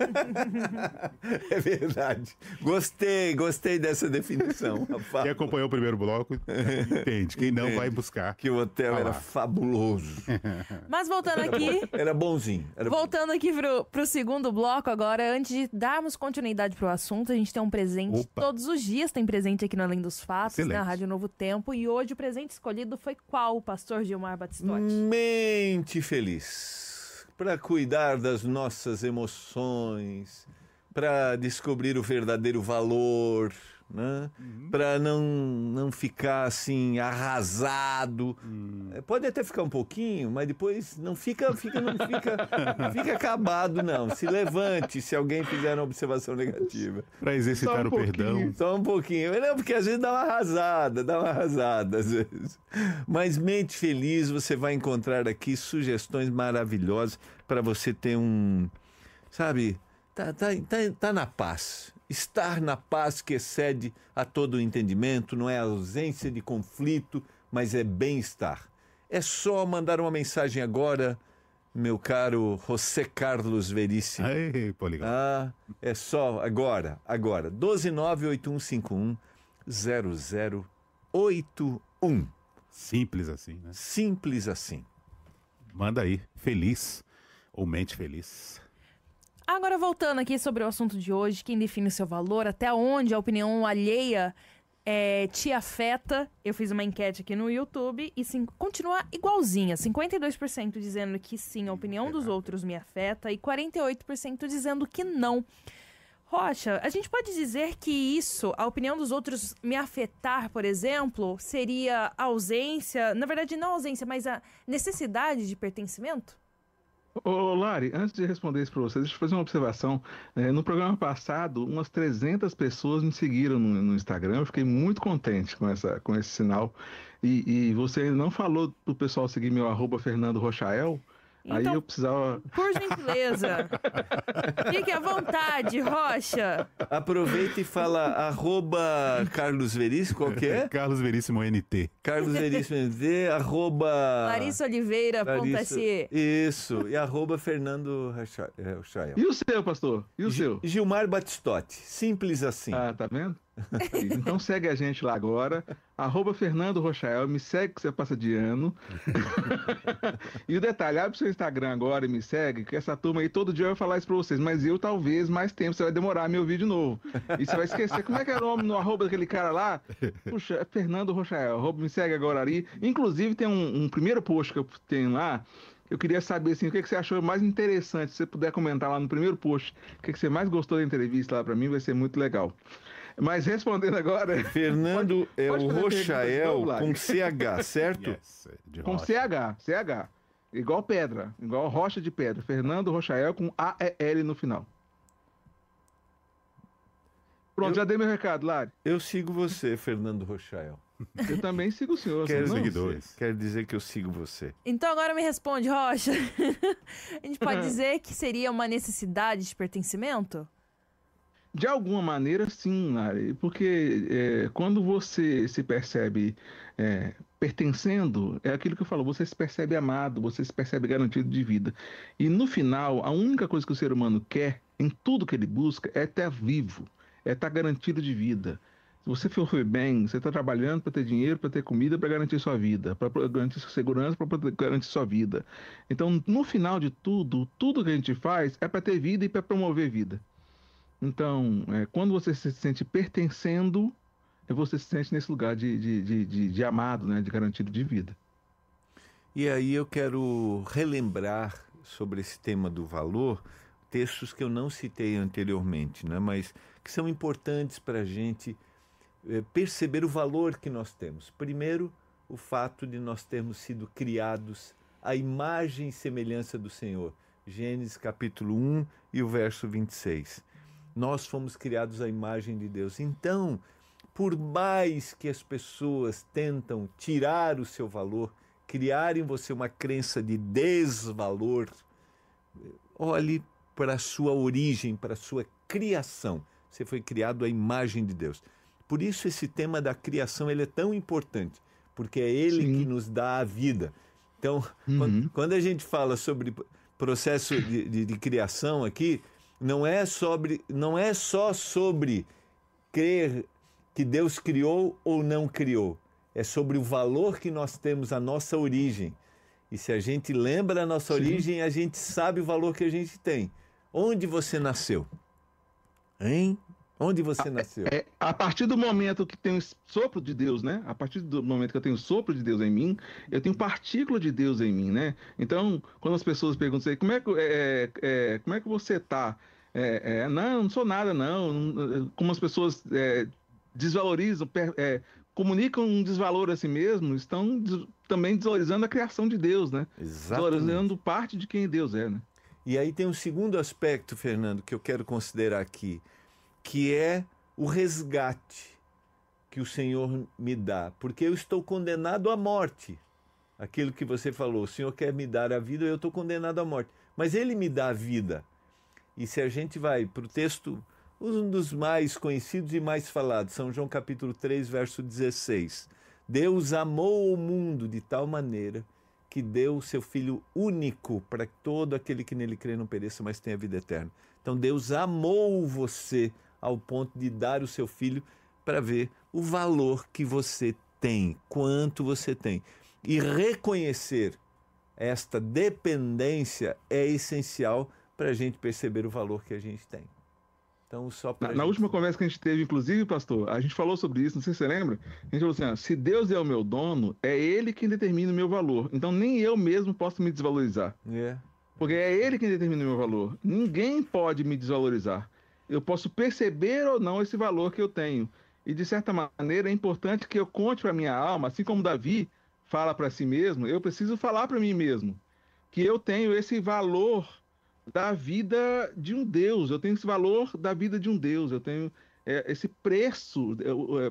[SPEAKER 2] É verdade. Gostei, gostei dessa definição.
[SPEAKER 1] Quem acompanhou o primeiro bloco entende. Quem não vai buscar.
[SPEAKER 2] Que o hotel
[SPEAKER 1] Ah
[SPEAKER 2] era
[SPEAKER 1] lá.
[SPEAKER 2] fabuloso.
[SPEAKER 4] Mas voltando aqui,
[SPEAKER 2] Era bonzinho. Era
[SPEAKER 4] voltando aqui pro, pro segundo bloco agora, antes de darmos continuidade pro assunto, a gente tem um presente.
[SPEAKER 1] Opa.
[SPEAKER 4] Todos os dias tem presente aqui no Além dos Fatos,
[SPEAKER 1] Excelente.
[SPEAKER 4] na Rádio Novo Tempo. E hoje o presente escolhido foi qual, pastor Gilmar Batistotti?
[SPEAKER 2] Mente feliz. Para cuidar das nossas emoções, para descobrir o verdadeiro valor, né?
[SPEAKER 1] Uhum.
[SPEAKER 2] Para não, não ficar assim arrasado.
[SPEAKER 1] Hum.
[SPEAKER 2] Pode até ficar um pouquinho, mas depois não fica, fica, não fica, não fica acabado, não. Se levante se alguém fizer uma observação negativa.
[SPEAKER 1] Para exercitar
[SPEAKER 3] Só um
[SPEAKER 1] o perdão.
[SPEAKER 3] pouquinho.
[SPEAKER 2] Só um pouquinho. Não, porque às vezes dá uma arrasada, dá uma arrasada às vezes. Mas mente feliz, você vai encontrar aqui sugestões maravilhosas para você ter um, sabe, tá, tá, tá, tá na paz. Estar na paz que excede a todo o entendimento, não é ausência de conflito, mas é bem-estar. É só mandar uma mensagem agora, meu caro José Carlos Veríssimo.
[SPEAKER 1] Aí, Poliglota.
[SPEAKER 2] Ah, é só agora, agora. doze nove oito um cinco um zero zero oito um.
[SPEAKER 1] Simples assim, né?
[SPEAKER 2] Simples assim.
[SPEAKER 1] Manda aí, feliz ou mente feliz.
[SPEAKER 4] Agora, voltando aqui sobre o assunto de hoje, quem define o seu valor, até onde a opinião alheia é, te afeta. Eu fiz uma enquete aqui no YouTube e sim, continua igualzinha. cinquenta e dois por cento dizendo que sim, a opinião dos outros me afeta e quarenta e oito por cento dizendo que não. Rocha, a gente pode dizer que isso, a opinião dos outros me afetar, por exemplo, seria a ausência, na verdade não a ausência, mas a necessidade de pertencimento?
[SPEAKER 3] Ô, Lari, antes de responder isso para vocês, deixa eu fazer uma observação. É, no programa passado, umas trezentas pessoas me seguiram no, no Instagram. Eu fiquei muito contente com, essa, com esse sinal. E, e você ainda não falou pro pessoal seguir meu arroba Fernando Rochael. Aí
[SPEAKER 4] Então,
[SPEAKER 3] eu precisava...
[SPEAKER 4] por gentileza, fique à vontade, Rocha.
[SPEAKER 2] Aproveita e fala arroba Carlos Veríssimo, qual que é?
[SPEAKER 1] Carlos Veríssimo N T.
[SPEAKER 2] Carlos Veríssimo N T, arroba...
[SPEAKER 4] Larissa Oliveira,
[SPEAKER 2] Larissa-
[SPEAKER 4] Pontacier.
[SPEAKER 2] Isso, e arroba Fernando Rochael.
[SPEAKER 3] E o seu, pastor? E o seu?
[SPEAKER 2] Gilmar Batistotti, simples assim.
[SPEAKER 3] Ah, tá vendo? Então segue a gente lá agora, arroba Fernando Rochael, me segue que você passa de ano. E o detalhe, abre o seu Instagram agora e me segue, que essa turma aí todo dia vai falar isso pra vocês, mas eu talvez mais tempo, você vai demorar a me ouvir de novo. E você vai esquecer, como é que era o nome no arroba daquele cara lá? Puxa, é Fernando Rochael, arroba, me segue agora ali. Inclusive tem um, um primeiro post que eu tenho lá. Eu queria saber assim, o que, que você achou mais interessante. Se você puder comentar lá no primeiro post, o que, que você mais gostou da entrevista lá pra mim, vai ser muito legal. Mas respondendo agora...
[SPEAKER 2] Fernando
[SPEAKER 3] Pode-
[SPEAKER 2] é
[SPEAKER 3] pode
[SPEAKER 2] o
[SPEAKER 3] fazer
[SPEAKER 2] Rochael
[SPEAKER 3] perguntas, vamos lá.
[SPEAKER 2] com C H, certo?
[SPEAKER 1] Yes, de
[SPEAKER 3] Com
[SPEAKER 1] rocha.
[SPEAKER 3] C H, C H. Igual pedra, igual rocha de pedra. Fernando Rochael com A E L no final. Pronto,
[SPEAKER 2] Eu-
[SPEAKER 3] já dei meu recado, Lari.
[SPEAKER 2] Eu sigo você, Fernando Rochael.
[SPEAKER 3] Eu também sigo o senhor.
[SPEAKER 2] Quero
[SPEAKER 3] não?
[SPEAKER 1] seguir.
[SPEAKER 2] dizer,
[SPEAKER 1] seguidores.
[SPEAKER 2] quero dizer que eu sigo você.
[SPEAKER 4] Então agora me responde, Rocha. A gente pode dizer que seria uma necessidade de pertencimento?
[SPEAKER 3] De alguma maneira, sim, Lari. Porque é, quando você se percebe é, pertencendo, é aquilo que eu falo, você se percebe amado, você se percebe garantido de vida. E no final, a única coisa que o ser humano quer, em tudo que ele busca, é estar vivo, é estar garantido de vida. Se você for bem, você está trabalhando para ter dinheiro, para ter comida, para garantir sua vida, para garantir sua segurança, para garantir sua vida. Então, no final de tudo, tudo que a gente faz é para ter vida e para promover vida. Então, é, quando você se sente pertencendo, você se sente nesse lugar de, de, de, de, de amado, né, de garantido de vida.
[SPEAKER 2] E aí eu quero relembrar sobre esse tema do valor, textos que eu não citei anteriormente, né, mas que são importantes para a gente é, perceber o valor que nós temos. Primeiro, o fato de nós termos sido criados à imagem e semelhança do Senhor. Gênesis capítulo um e o verso vinte e seis. Nós fomos criados à imagem de Deus. Então, por mais que as pessoas tentam tirar o seu valor, criar em você uma crença de desvalor, olhe para a sua origem, para a sua criação. Você foi criado à imagem de Deus. Por isso esse tema da criação ele é tão importante, porque é ele
[SPEAKER 3] Sim.
[SPEAKER 2] que nos dá a vida. Então,
[SPEAKER 3] Uhum.
[SPEAKER 2] quando, quando a gente fala sobre processo de, de, de criação aqui, não é, sobre, não é só sobre crer que Deus criou ou não criou. É sobre o valor que nós temos, a nossa origem. E se a gente lembra a nossa
[SPEAKER 3] Sim.
[SPEAKER 2] origem, a gente sabe o valor que a gente tem. Onde você nasceu? Hein? Onde você nasceu?
[SPEAKER 3] É, a partir do momento que tem o sopro de Deus, né? A partir do momento que eu tenho o sopro de Deus em mim, eu tenho partícula de Deus em mim, né? Então, quando as pessoas perguntam assim, como é que, é, é, como é que você tá? É, é, não, não sou nada, não. Como as pessoas é, desvalorizam, é, comunicam um desvalor a si mesmo, estão des, também desvalorizando a criação de Deus, né?
[SPEAKER 2] Exatamente.
[SPEAKER 3] Desvalorizando parte de quem Deus é, né?
[SPEAKER 2] E aí tem um segundo aspecto, Fernando, que eu quero considerar aqui, que é o resgate que o Senhor me dá, porque eu estou condenado à morte. Aquilo que você falou, o Senhor quer me dar a vida, eu estou condenado à morte. Mas Ele me dá a vida. E se a gente vai para o texto, um dos mais conhecidos e mais falados, São João capítulo três, verso dezesseis. Deus amou o mundo de tal maneira que deu o seu Filho único para que todo aquele que nele crê não pereça, mas tenha vida eterna. Então Deus amou você ao ponto de dar o seu Filho para ver o valor que você tem, quanto você tem. E reconhecer esta dependência é essencial para a gente perceber o valor que a gente tem. Então, só
[SPEAKER 3] Na,
[SPEAKER 2] gente...
[SPEAKER 3] na última conversa que a gente teve, inclusive, pastor, a gente falou sobre isso, não sei se você lembra. A gente falou assim, ó, se Deus é o meu dono, é Ele quem determina o meu valor. Então, nem eu mesmo posso me desvalorizar.
[SPEAKER 2] É.
[SPEAKER 3] Porque é Ele quem determina o meu valor. Ninguém pode me desvalorizar. Eu posso perceber ou não esse valor que eu tenho. E, de certa maneira, é importante que eu conte para minha alma, assim como Davi fala para si mesmo, eu preciso falar para mim mesmo que eu tenho esse valor da vida de um Deus, eu tenho esse valor da vida de um Deus, eu tenho é, esse preço é,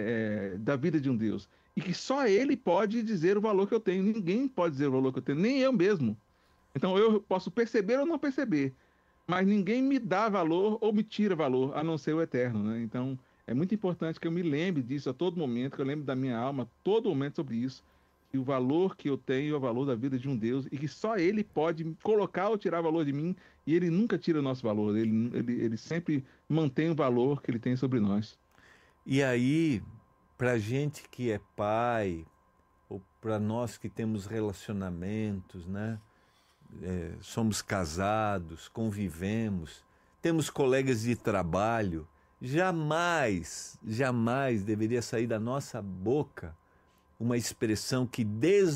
[SPEAKER 3] é, da vida de um Deus. E que só Ele pode dizer o valor que eu tenho, ninguém pode dizer o valor que eu tenho, nem eu mesmo. Então eu posso perceber ou não perceber, mas ninguém me dá valor ou me tira valor, a não ser o eterno, né? Então é muito importante que eu me lembre disso a todo momento, que eu lembre da minha alma a todo momento sobre isso, que o valor que eu tenho é o valor da vida de um Deus e que só Ele pode colocar ou tirar valor de mim, e Ele nunca tira o nosso valor, Ele, ele, ele sempre mantém o valor que Ele tem sobre nós.
[SPEAKER 2] E aí, para gente que é pai, ou para nós que temos relacionamentos, né? É, somos casados, convivemos, temos colegas de trabalho, jamais, jamais deveria sair da nossa boca uma expressão que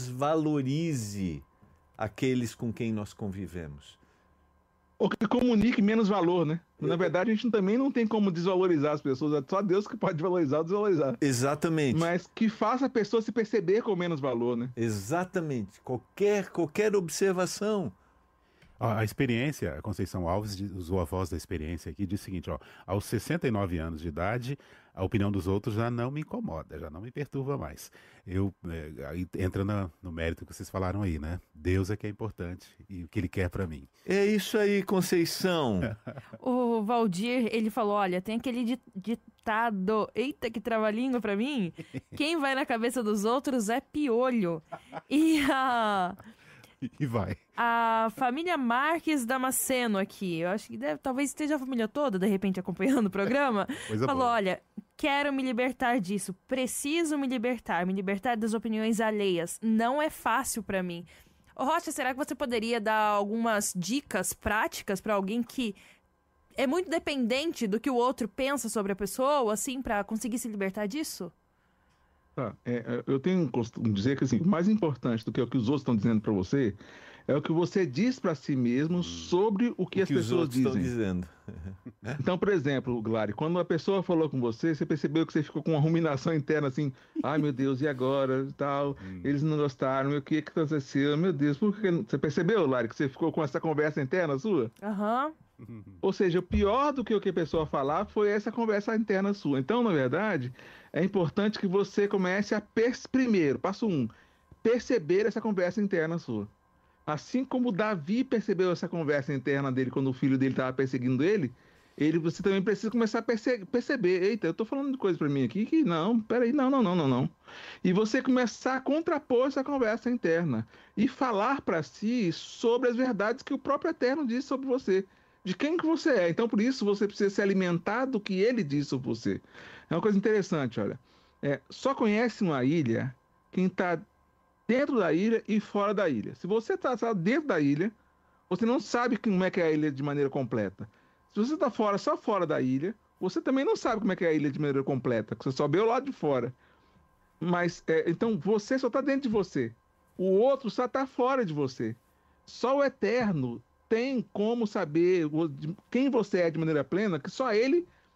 [SPEAKER 2] desvalorize aqueles com quem nós convivemos.
[SPEAKER 3] Ou que comunique menos valor, né? Na verdade, a gente também não tem como desvalorizar as pessoas, é só Deus que pode valorizar ou desvalorizar.
[SPEAKER 2] Exatamente.
[SPEAKER 3] Mas que faça a pessoa se perceber com menos valor, né?
[SPEAKER 2] Exatamente. Qualquer, qualquer observação.
[SPEAKER 1] A experiência, a Conceição Alves usou a voz da experiência aqui, diz o seguinte, ó, aos sessenta e nove anos de idade, a opinião dos outros já não me incomoda, já não me perturba mais. Eu, é, aí entra na, no mérito que vocês falaram aí, né? Deus é que é importante e o que Ele quer para mim.
[SPEAKER 2] É isso aí, Conceição.
[SPEAKER 4] O Valdir, ele falou, olha, tem aquele ditado, eita que trava-língua pra mim, quem vai na cabeça dos outros é piolho. E a...
[SPEAKER 1] E vai.
[SPEAKER 4] A família Marques Damasceno aqui, eu acho que deve, talvez esteja a família toda, de repente, acompanhando o programa,
[SPEAKER 1] Coisa
[SPEAKER 4] falou,
[SPEAKER 1] boa.
[SPEAKER 4] olha, quero me libertar disso, preciso me libertar, me libertar das opiniões alheias, não é fácil pra mim. Ô, Rocha, será que você poderia dar algumas dicas práticas pra alguém que é muito dependente do que o outro pensa sobre a pessoa, assim, pra conseguir se libertar disso?
[SPEAKER 3] Tá. É, eu tenho costume dizer que assim, o mais importante do que o que os outros estão dizendo para você é o que você diz para si mesmo sobre o que
[SPEAKER 2] O
[SPEAKER 3] as
[SPEAKER 2] que os
[SPEAKER 3] pessoas
[SPEAKER 2] outros estão
[SPEAKER 3] dizem.
[SPEAKER 2] dizendo.
[SPEAKER 3] Então, por exemplo, Glari, quando uma pessoa falou com você, você percebeu que você ficou com uma ruminação interna assim, ai meu Deus, e agora? Tal, eles não gostaram, o que que aconteceu? Meu Deus, por que... Você percebeu, Glari, que você ficou com essa conversa interna sua?
[SPEAKER 4] Aham.
[SPEAKER 3] Ou seja, pior do que o que a pessoa falar foi essa conversa interna sua. Então, na verdade, é importante que você comece a, pers- primeiro, passo um, perceber essa conversa interna sua. Assim como Davi percebeu essa conversa interna dele quando o filho dele estava perseguindo ele, ele, você também precisa começar a perce- perceber, eita, eu estou falando de coisa para mim aqui que não, peraí, não, não, não, não, não. E você começar a contrapor essa conversa interna e falar para si sobre as verdades que o próprio Eterno diz sobre você. De quem que você é. Então, por isso, você precisa se alimentar do que ele diz sobre você. É uma coisa interessante, olha. É, só conhece uma ilha quem está dentro da ilha e fora da ilha. Se você está dentro da ilha, você não sabe como é que é a ilha de maneira completa. Se você está fora, só fora da ilha, você também não sabe como é que é a ilha de maneira completa, porque você só vê o lado de fora. Mas, é, então, você só está dentro de você. O outro só está fora de você. Só o Eterno tem como saber quem você é de maneira plena, que só ele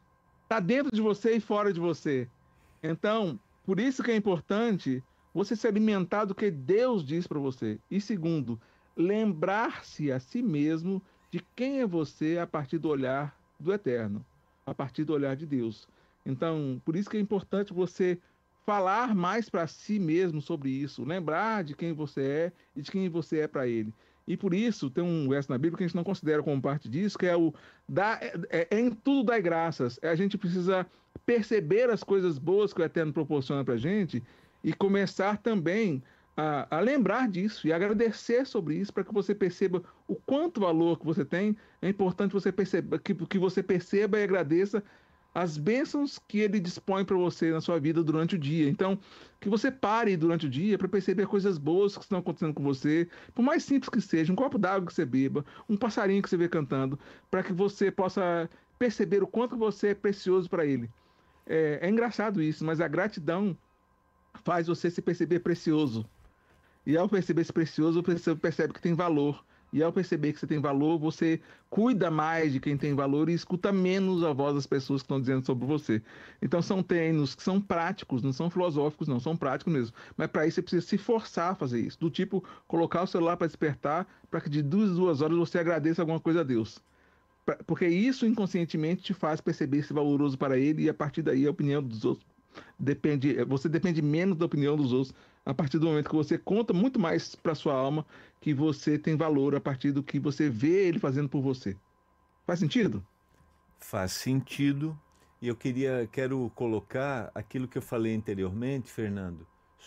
[SPEAKER 3] Está dentro de você e fora de você. Então, por isso que é importante você se alimentar do que Deus diz para você. E segundo, lembrar-se a si mesmo de quem é você a partir do olhar do Eterno, a partir do olhar de Deus. Então, por isso que é importante você falar mais para si mesmo sobre isso, lembrar de quem você é e de quem você é para Ele. E por isso tem um verso na Bíblia que a gente não considera como parte disso, que é o dá, é, é em tudo dai graças. A gente precisa perceber as coisas boas que o Eterno proporciona para a gente e começar também a, a lembrar disso e agradecer sobre isso para que você perceba o quanto valor que você tem. É importante você perceba, que, que você perceba e agradeça as bênçãos que ele dispõe para você na sua vida durante o dia. Então, que você pare durante o dia para perceber coisas boas que estão acontecendo com você, por mais simples que seja, um copo d'água que você beba, um passarinho que você vê cantando, para que você possa perceber o quanto você é precioso para ele. É, é engraçado isso, mas a gratidão faz você se perceber precioso. E ao perceber esse precioso, você percebe que tem valor. E ao perceber que você tem valor, você cuida mais de quem tem valor e escuta menos a voz das pessoas que estão dizendo sobre você. Então são treinos que são práticos, não são filosóficos, não, são práticos mesmo. Mas para isso você precisa se forçar a fazer isso. Do tipo, colocar o celular para despertar, para que de duas em duas horas você agradeça alguma coisa a Deus. Porque isso inconscientemente te faz perceber se valoroso para Ele e a partir daí a opinião dos outros depende, você depende menos da opinião dos outros a partir do momento que você conta muito mais para sua alma que você tem valor a partir do que você vê ele fazendo por você. Faz sentido?
[SPEAKER 2] Faz sentido. E eu queria, quero colocar aquilo que eu falei anteriormente, Fernando,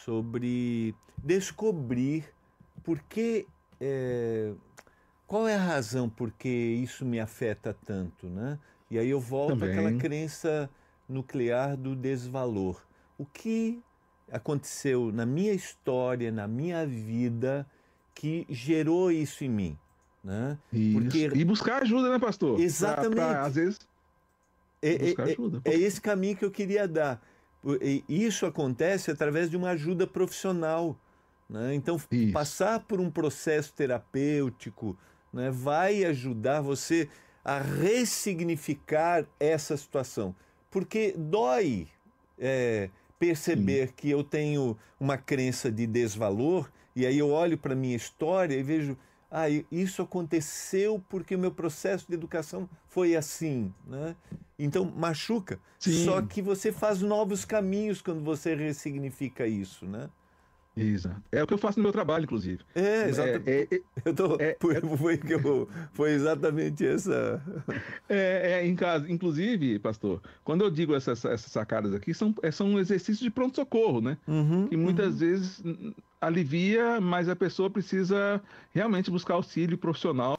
[SPEAKER 2] sobre descobrir por que, é, qual é a razão por que isso me afeta tanto, né? E aí eu volto
[SPEAKER 3] Também.
[SPEAKER 2] àquela crença nuclear do desvalor. O que aconteceu na minha história, na minha vida, que gerou isso em mim, né?
[SPEAKER 3] Isso.
[SPEAKER 2] Porque...
[SPEAKER 3] E buscar ajuda, né, pastor?
[SPEAKER 2] Exatamente.
[SPEAKER 3] Pra, pra, às vezes,
[SPEAKER 2] é,
[SPEAKER 3] buscar
[SPEAKER 2] é,
[SPEAKER 3] ajuda.
[SPEAKER 2] É, é esse caminho que eu queria dar. Isso acontece através de uma ajuda profissional, né? Então,
[SPEAKER 3] Isso.
[SPEAKER 2] passar por um processo terapêutico, né, vai ajudar você a ressignificar essa situação. Porque dói é, perceber Sim. que eu tenho uma crença de desvalor, e aí eu olho para a minha história e vejo, ah, isso aconteceu porque o meu processo de educação foi assim, né? Então machuca.
[SPEAKER 3] Sim.
[SPEAKER 2] Só que você faz novos caminhos quando você ressignifica isso, né?
[SPEAKER 3] Exato. É o que eu faço no meu trabalho, inclusive.
[SPEAKER 2] É, exatamente. É, é, eu tô, é, foi, foi, que eu, foi exatamente essa...
[SPEAKER 3] É, é em casa, inclusive, pastor, quando eu digo essas, essas sacadas aqui, são, são exercícios de pronto-socorro, né?
[SPEAKER 2] Uhum,
[SPEAKER 3] que muitas
[SPEAKER 2] uhum.
[SPEAKER 3] vezes alivia, mas a pessoa precisa realmente buscar auxílio profissional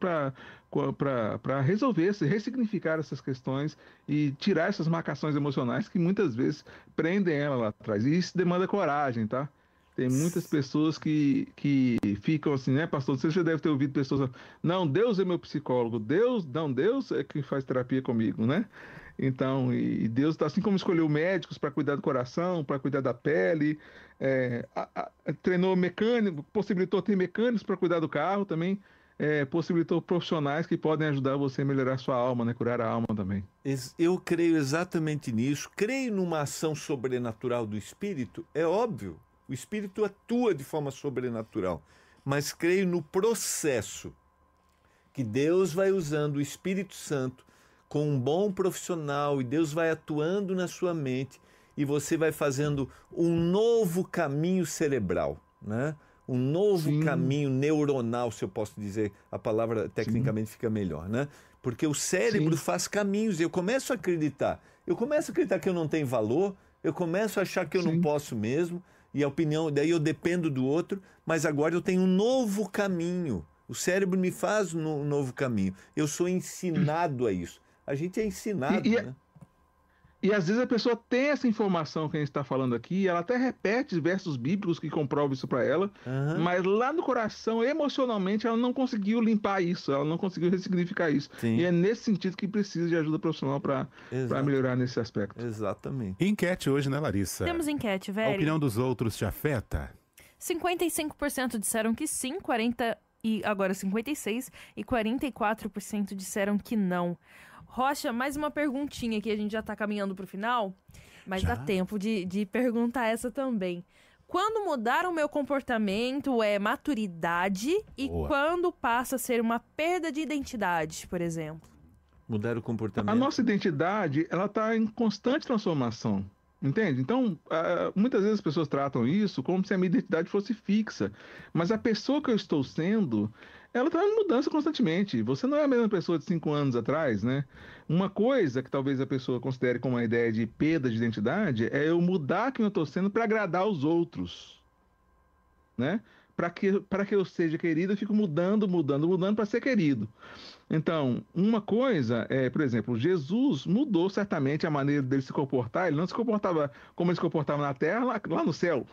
[SPEAKER 3] para resolver, ressignificar essas questões e tirar essas marcações emocionais que muitas vezes prendem ela lá atrás. E isso demanda coragem, tá? Tem muitas pessoas que, que ficam assim, né, pastor? Você já deve ter ouvido pessoas, não, Deus é meu psicólogo, Deus, não, Deus é que faz terapia comigo, né? Então, e Deus, assim como escolheu médicos para cuidar do coração, para cuidar da pele, é, a, a, treinou mecânico, possibilitou ter mecânicos para cuidar do carro também, é, possibilitou profissionais que podem ajudar você a melhorar a sua alma, né, curar a alma também.
[SPEAKER 2] Eu creio exatamente nisso, creio numa ação sobrenatural do Espírito, é óbvio. O Espírito atua de forma sobrenatural, mas creio no processo que Deus vai usando o Espírito Santo com um bom profissional e Deus vai atuando na sua mente e você vai fazendo um novo caminho cerebral, né? Um novo Sim. caminho neuronal, se eu posso dizer, a palavra tecnicamente Sim. fica melhor, né? Porque o cérebro Sim. faz caminhos e eu começo a acreditar. Eu começo a acreditar que eu não tenho valor, eu começo a achar que eu Sim. não posso mesmo, e a opinião, daí eu dependo do outro, mas agora eu tenho um novo caminho. O cérebro me faz um novo caminho. Eu sou ensinado a isso. A gente é ensinado,
[SPEAKER 3] e, e,
[SPEAKER 2] né?
[SPEAKER 3] E às vezes a pessoa tem essa informação que a gente está falando aqui, ela até repete versos bíblicos que comprovam isso para ela, uhum. mas lá no coração, emocionalmente, ela não conseguiu limpar isso, ela não conseguiu ressignificar isso. Sim. E é nesse sentido que precisa de ajuda profissional para melhorar nesse aspecto.
[SPEAKER 2] Exatamente.
[SPEAKER 1] Enquete hoje, né, Larissa?
[SPEAKER 4] Temos enquete, velho.
[SPEAKER 1] A opinião dos outros te afeta?
[SPEAKER 4] cinquenta e cinco por cento disseram que sim, quarenta por cento e agora cinquenta e seis por cento e quarenta e quatro por cento disseram que não. Rocha, mais uma perguntinha que a gente já está caminhando para o final, mas
[SPEAKER 1] Já?
[SPEAKER 4] dá tempo de, de perguntar essa também. Quando mudar o meu comportamento é maturidade e
[SPEAKER 1] Boa.
[SPEAKER 4] quando passa a ser uma perda de identidade, por exemplo?
[SPEAKER 2] Mudar o comportamento.
[SPEAKER 3] A nossa identidade, ela está em constante transformação, entende? Então, ah, muitas vezes as pessoas tratam isso como se a minha identidade fosse fixa, mas a pessoa que eu estou sendo, ela está em mudança constantemente. Você não é a mesma pessoa de cinco anos atrás, né? Uma coisa que talvez a pessoa considere como uma ideia de perda de identidade é eu mudar quem eu estou sendo para agradar os outros, né? Para que, para que eu seja querido, eu fico mudando, mudando, mudando para ser querido. Então, uma coisa é, por exemplo, Jesus mudou certamente a maneira dele se comportar. Ele não se comportava como ele se comportava na terra, lá, lá no céu.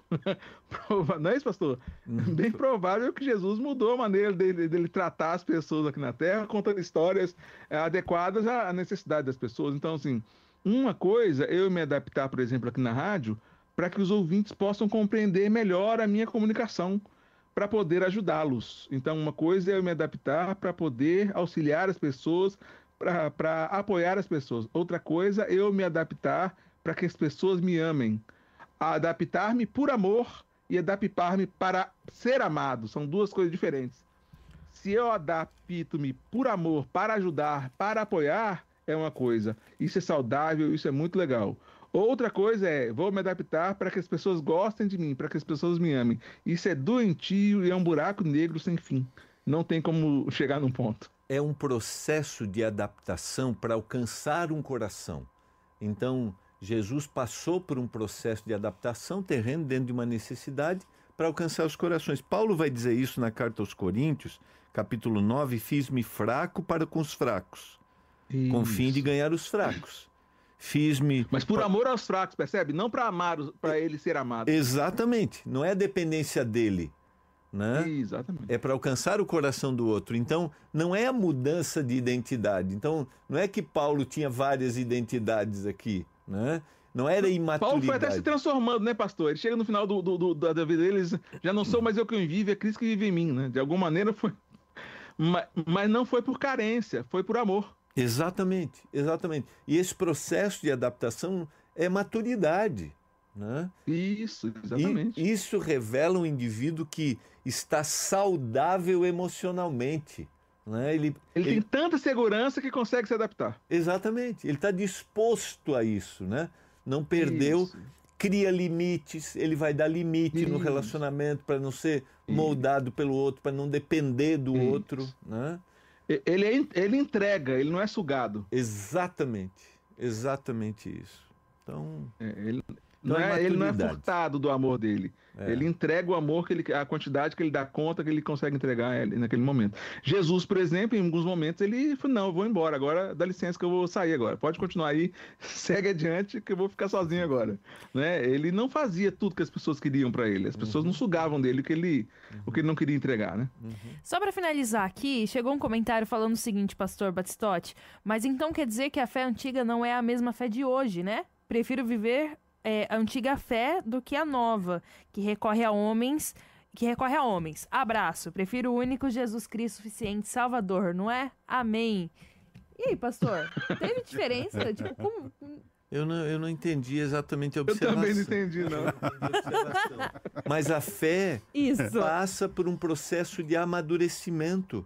[SPEAKER 3] Não é isso, pastor?
[SPEAKER 2] Uhum.
[SPEAKER 3] Bem provável que Jesus mudou a maneira dele, dele tratar as pessoas aqui na terra, contando histórias é, adequadas à necessidade das pessoas. Então, assim, uma coisa é eu me adaptar, por exemplo, aqui na rádio, para que os ouvintes possam compreender melhor a minha comunicação, para poder ajudá-los. Então, uma coisa é eu me adaptar para poder auxiliar as pessoas, para apoiar as pessoas. Outra coisa é eu me adaptar para que as pessoas me amem. Adaptar-me por amor e adaptar-me para ser amado. São duas coisas diferentes. Se eu adapto-me por amor, para ajudar, para apoiar, é uma coisa. Isso é saudável, isso é muito legal. Outra coisa é, vou me adaptar para que as pessoas gostem de mim, para que as pessoas me amem. Isso é doentio e é um buraco negro sem fim. Não tem como chegar num ponto.
[SPEAKER 2] É um processo de adaptação para alcançar um coração. Então, Jesus passou por um processo de adaptação terreno dentro de uma necessidade para alcançar os corações. Paulo vai dizer isso na carta aos Coríntios, capítulo nove, fiz-me fraco para com os fracos, com o fim de ganhar os fracos. Fiz-me...
[SPEAKER 3] Mas por amor aos fracos, percebe? Não para amar, para ele ser amado.
[SPEAKER 2] Exatamente. Não é a dependência dele, né?
[SPEAKER 3] Exatamente.
[SPEAKER 2] É para alcançar o coração do outro. Então, não é a mudança de identidade. Então, não é que Paulo tinha várias identidades aqui, né? Não era imaturidade.
[SPEAKER 3] Paulo foi até se transformando, né, pastor? Ele chega no final do, do, do, da vida dele, já não sou mais eu quem vive, é Cristo que vive em mim, né? De alguma maneira foi... Mas, mas não foi por carência, foi por amor.
[SPEAKER 2] Exatamente, exatamente. E esse processo de adaptação é maturidade, né?
[SPEAKER 3] Isso, exatamente.
[SPEAKER 2] E isso revela um indivíduo que está saudável emocionalmente, né? Ele,
[SPEAKER 3] Ele,
[SPEAKER 2] ele...
[SPEAKER 3] tem tanta segurança que consegue se adaptar.
[SPEAKER 2] Exatamente, ele está disposto a isso, né? Não perdeu,
[SPEAKER 3] Isso.
[SPEAKER 2] cria limites, ele vai dar limite no
[SPEAKER 3] Isso.
[SPEAKER 2] relacionamento para não ser moldado pelo outro, para não depender do
[SPEAKER 3] Isso.
[SPEAKER 2] outro, né?
[SPEAKER 3] Ele, é, ele entrega, ele não é sugado.
[SPEAKER 2] Exatamente, exatamente isso. Então,
[SPEAKER 3] É, ele,
[SPEAKER 2] Então
[SPEAKER 3] não
[SPEAKER 2] é
[SPEAKER 3] é, ele não é
[SPEAKER 2] maturidade.
[SPEAKER 3] furtado do amor dele.
[SPEAKER 2] É.
[SPEAKER 3] Ele entrega o amor, que ele, a quantidade que ele dá conta, que ele consegue entregar a ele naquele momento. Jesus, por exemplo, em alguns momentos, ele falou, não, eu vou embora agora, dá licença que eu vou sair agora. Pode continuar aí, segue adiante que eu vou ficar sozinho agora. Né? Ele não fazia tudo que as pessoas queriam para ele. As pessoas
[SPEAKER 2] Uhum.
[SPEAKER 3] não sugavam dele o que ele, uhum. o que ele não queria entregar, né?
[SPEAKER 2] uhum.
[SPEAKER 4] Só para finalizar aqui, chegou um comentário falando o seguinte, pastor Batistotti, mas então quer dizer que a fé antiga não é a mesma fé de hoje, né? Prefiro viver é, a antiga fé do que a nova, que recorre a homens, que recorre a homens. Abraço, prefiro o único Jesus Cristo suficiente Salvador, não é? Amém. E aí, pastor? Teve diferença? Tipo, como...
[SPEAKER 2] Eu não, eu não entendi exatamente a
[SPEAKER 3] Eu
[SPEAKER 2] observação.
[SPEAKER 3] também não entendi, não.
[SPEAKER 2] Eu não entendi a observação. Mas a fé
[SPEAKER 4] Isso.
[SPEAKER 2] passa por um processo de amadurecimento.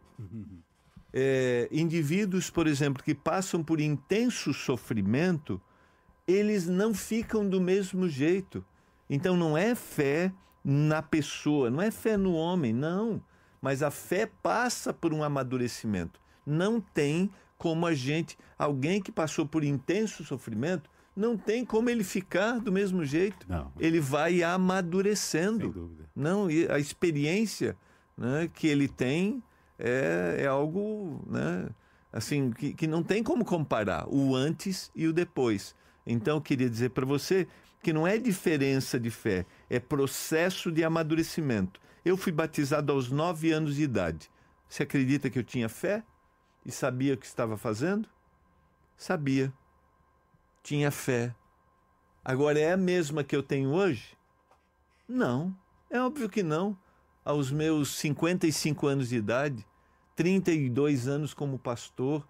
[SPEAKER 2] É, indivíduos, por exemplo, que passam por intenso sofrimento, eles não ficam do mesmo jeito. Então não é fé na pessoa, não é fé no homem, não. Mas a fé passa por um amadurecimento. Não tem como a gente, alguém que passou por intenso sofrimento, não tem como ele ficar do mesmo jeito.
[SPEAKER 1] Não.
[SPEAKER 2] Ele vai
[SPEAKER 1] Sem
[SPEAKER 2] amadurecendo.
[SPEAKER 1] dúvida.
[SPEAKER 2] Não, e a experiência, né, que ele tem é, é algo, né, assim, que, que não tem como comparar o antes e o depois. Então, eu queria dizer para você que não é diferença de fé, é processo de amadurecimento. Eu fui batizado aos nove anos de idade. Você acredita que eu tinha fé e sabia o que estava fazendo? Sabia. Tinha fé. Agora, é a mesma que eu tenho hoje? Não, é óbvio que não. Aos meus cinquenta e cinco anos de idade, trinta e dois anos como pastor,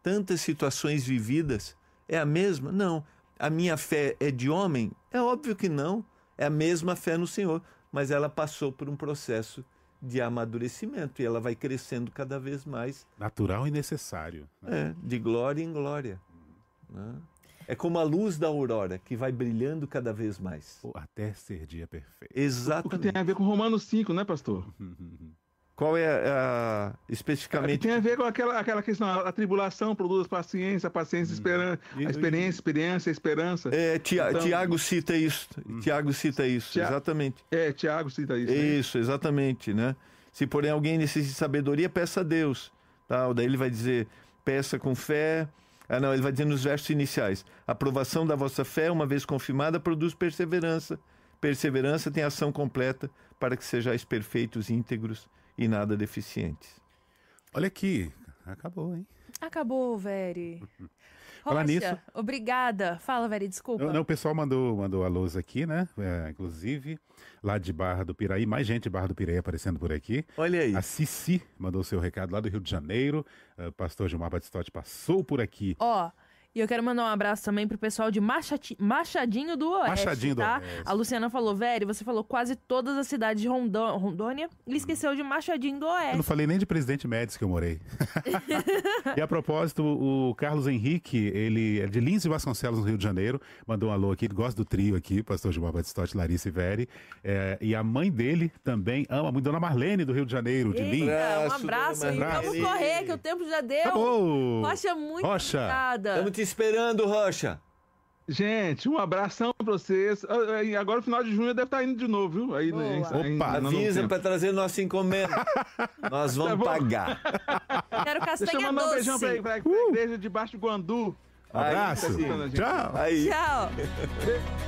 [SPEAKER 2] tantas situações vividas, é a mesma? Não. A minha fé é de homem? É óbvio que não. É a mesma fé no Senhor, mas ela passou por um processo de amadurecimento e ela vai crescendo cada vez mais.
[SPEAKER 1] Natural e necessário.
[SPEAKER 2] Né? É, de glória em glória. Né? É como a luz da aurora, que vai brilhando cada vez mais.
[SPEAKER 1] Até ser dia perfeito.
[SPEAKER 2] Exatamente.
[SPEAKER 3] O que tem a ver com Romanos cinco, né, pastor?
[SPEAKER 2] Qual é a, especificamente?
[SPEAKER 3] Tem a ver com aquela, aquela questão, a tribulação produz paciência, a paciência, hum. esperança, a experiência, experiência, a esperança.
[SPEAKER 2] É, Tia,
[SPEAKER 3] então,
[SPEAKER 2] Tiago cita isso, hum. Tiago cita isso, Tia, exatamente.
[SPEAKER 3] É, Tiago cita isso.
[SPEAKER 2] Isso,
[SPEAKER 3] né?
[SPEAKER 2] exatamente, né? Se porém alguém necessita de sabedoria, peça a Deus. Tá? Daí ele vai dizer, peça com fé. Ah, não, ele vai dizer nos versos iniciais, a aprovação da vossa fé, uma vez confirmada, produz perseverança. Perseverança tem ação completa para que sejais perfeitos, íntegros e nada deficientes.
[SPEAKER 1] Olha aqui, acabou, hein?
[SPEAKER 4] Acabou, Veri.
[SPEAKER 1] Falar
[SPEAKER 4] Rocha,
[SPEAKER 1] nisso.
[SPEAKER 4] Obrigada. Fala, Veri, desculpa.
[SPEAKER 1] Não, não, o pessoal mandou, mandou alôs aqui, né? É, inclusive, lá de Barra do Piraí, mais gente de Barra do Piraí aparecendo por aqui.
[SPEAKER 2] Olha aí.
[SPEAKER 1] A Cici mandou seu recado lá do Rio de Janeiro. O pastor Gilmar Batistotti passou por aqui.
[SPEAKER 4] Ó. E eu quero mandar um abraço também pro pessoal de Machati... Machadinho do Oeste,
[SPEAKER 1] Machadinho
[SPEAKER 4] tá?
[SPEAKER 1] do Oeste.
[SPEAKER 4] A Luciana falou, Vério, você falou quase todas as cidades de Rondô... Rondônia e esqueceu de Machadinho do Oeste.
[SPEAKER 1] Eu não falei nem de Presidente Médici que eu morei. E a propósito, o Carlos Henrique, ele é de Lins e Vasconcelos, no Rio de Janeiro, mandou um alô aqui, ele gosta do trio aqui, pastor Gilmar Batistotti, Larissa e Veri. É, e a mãe dele também ama muito, Dona Marlene, do Rio de Janeiro, de Lins.
[SPEAKER 4] Um abraço e vamos correr, que o tempo já deu.
[SPEAKER 1] Acabou.
[SPEAKER 4] Rocha, muito
[SPEAKER 1] Rocha.
[SPEAKER 4] obrigada.
[SPEAKER 2] Estamos te esperando, Rocha.
[SPEAKER 3] Gente, um abração pra vocês. E agora, no final de junho, deve estar indo de novo, viu? Aí,
[SPEAKER 4] Boa.
[SPEAKER 3] em, em,
[SPEAKER 1] Opa,
[SPEAKER 2] avisa pra trazer nossa encomenda. Nós vamos
[SPEAKER 3] Tá
[SPEAKER 2] pagar.
[SPEAKER 4] Quero castanha
[SPEAKER 3] Deixa eu mandar um
[SPEAKER 4] doce.
[SPEAKER 3] beijão pra, pra, pra igreja de Baixo do Guandu.
[SPEAKER 1] Um abraço.
[SPEAKER 3] Aí,
[SPEAKER 1] Tchau.
[SPEAKER 2] Aí.
[SPEAKER 4] Tchau.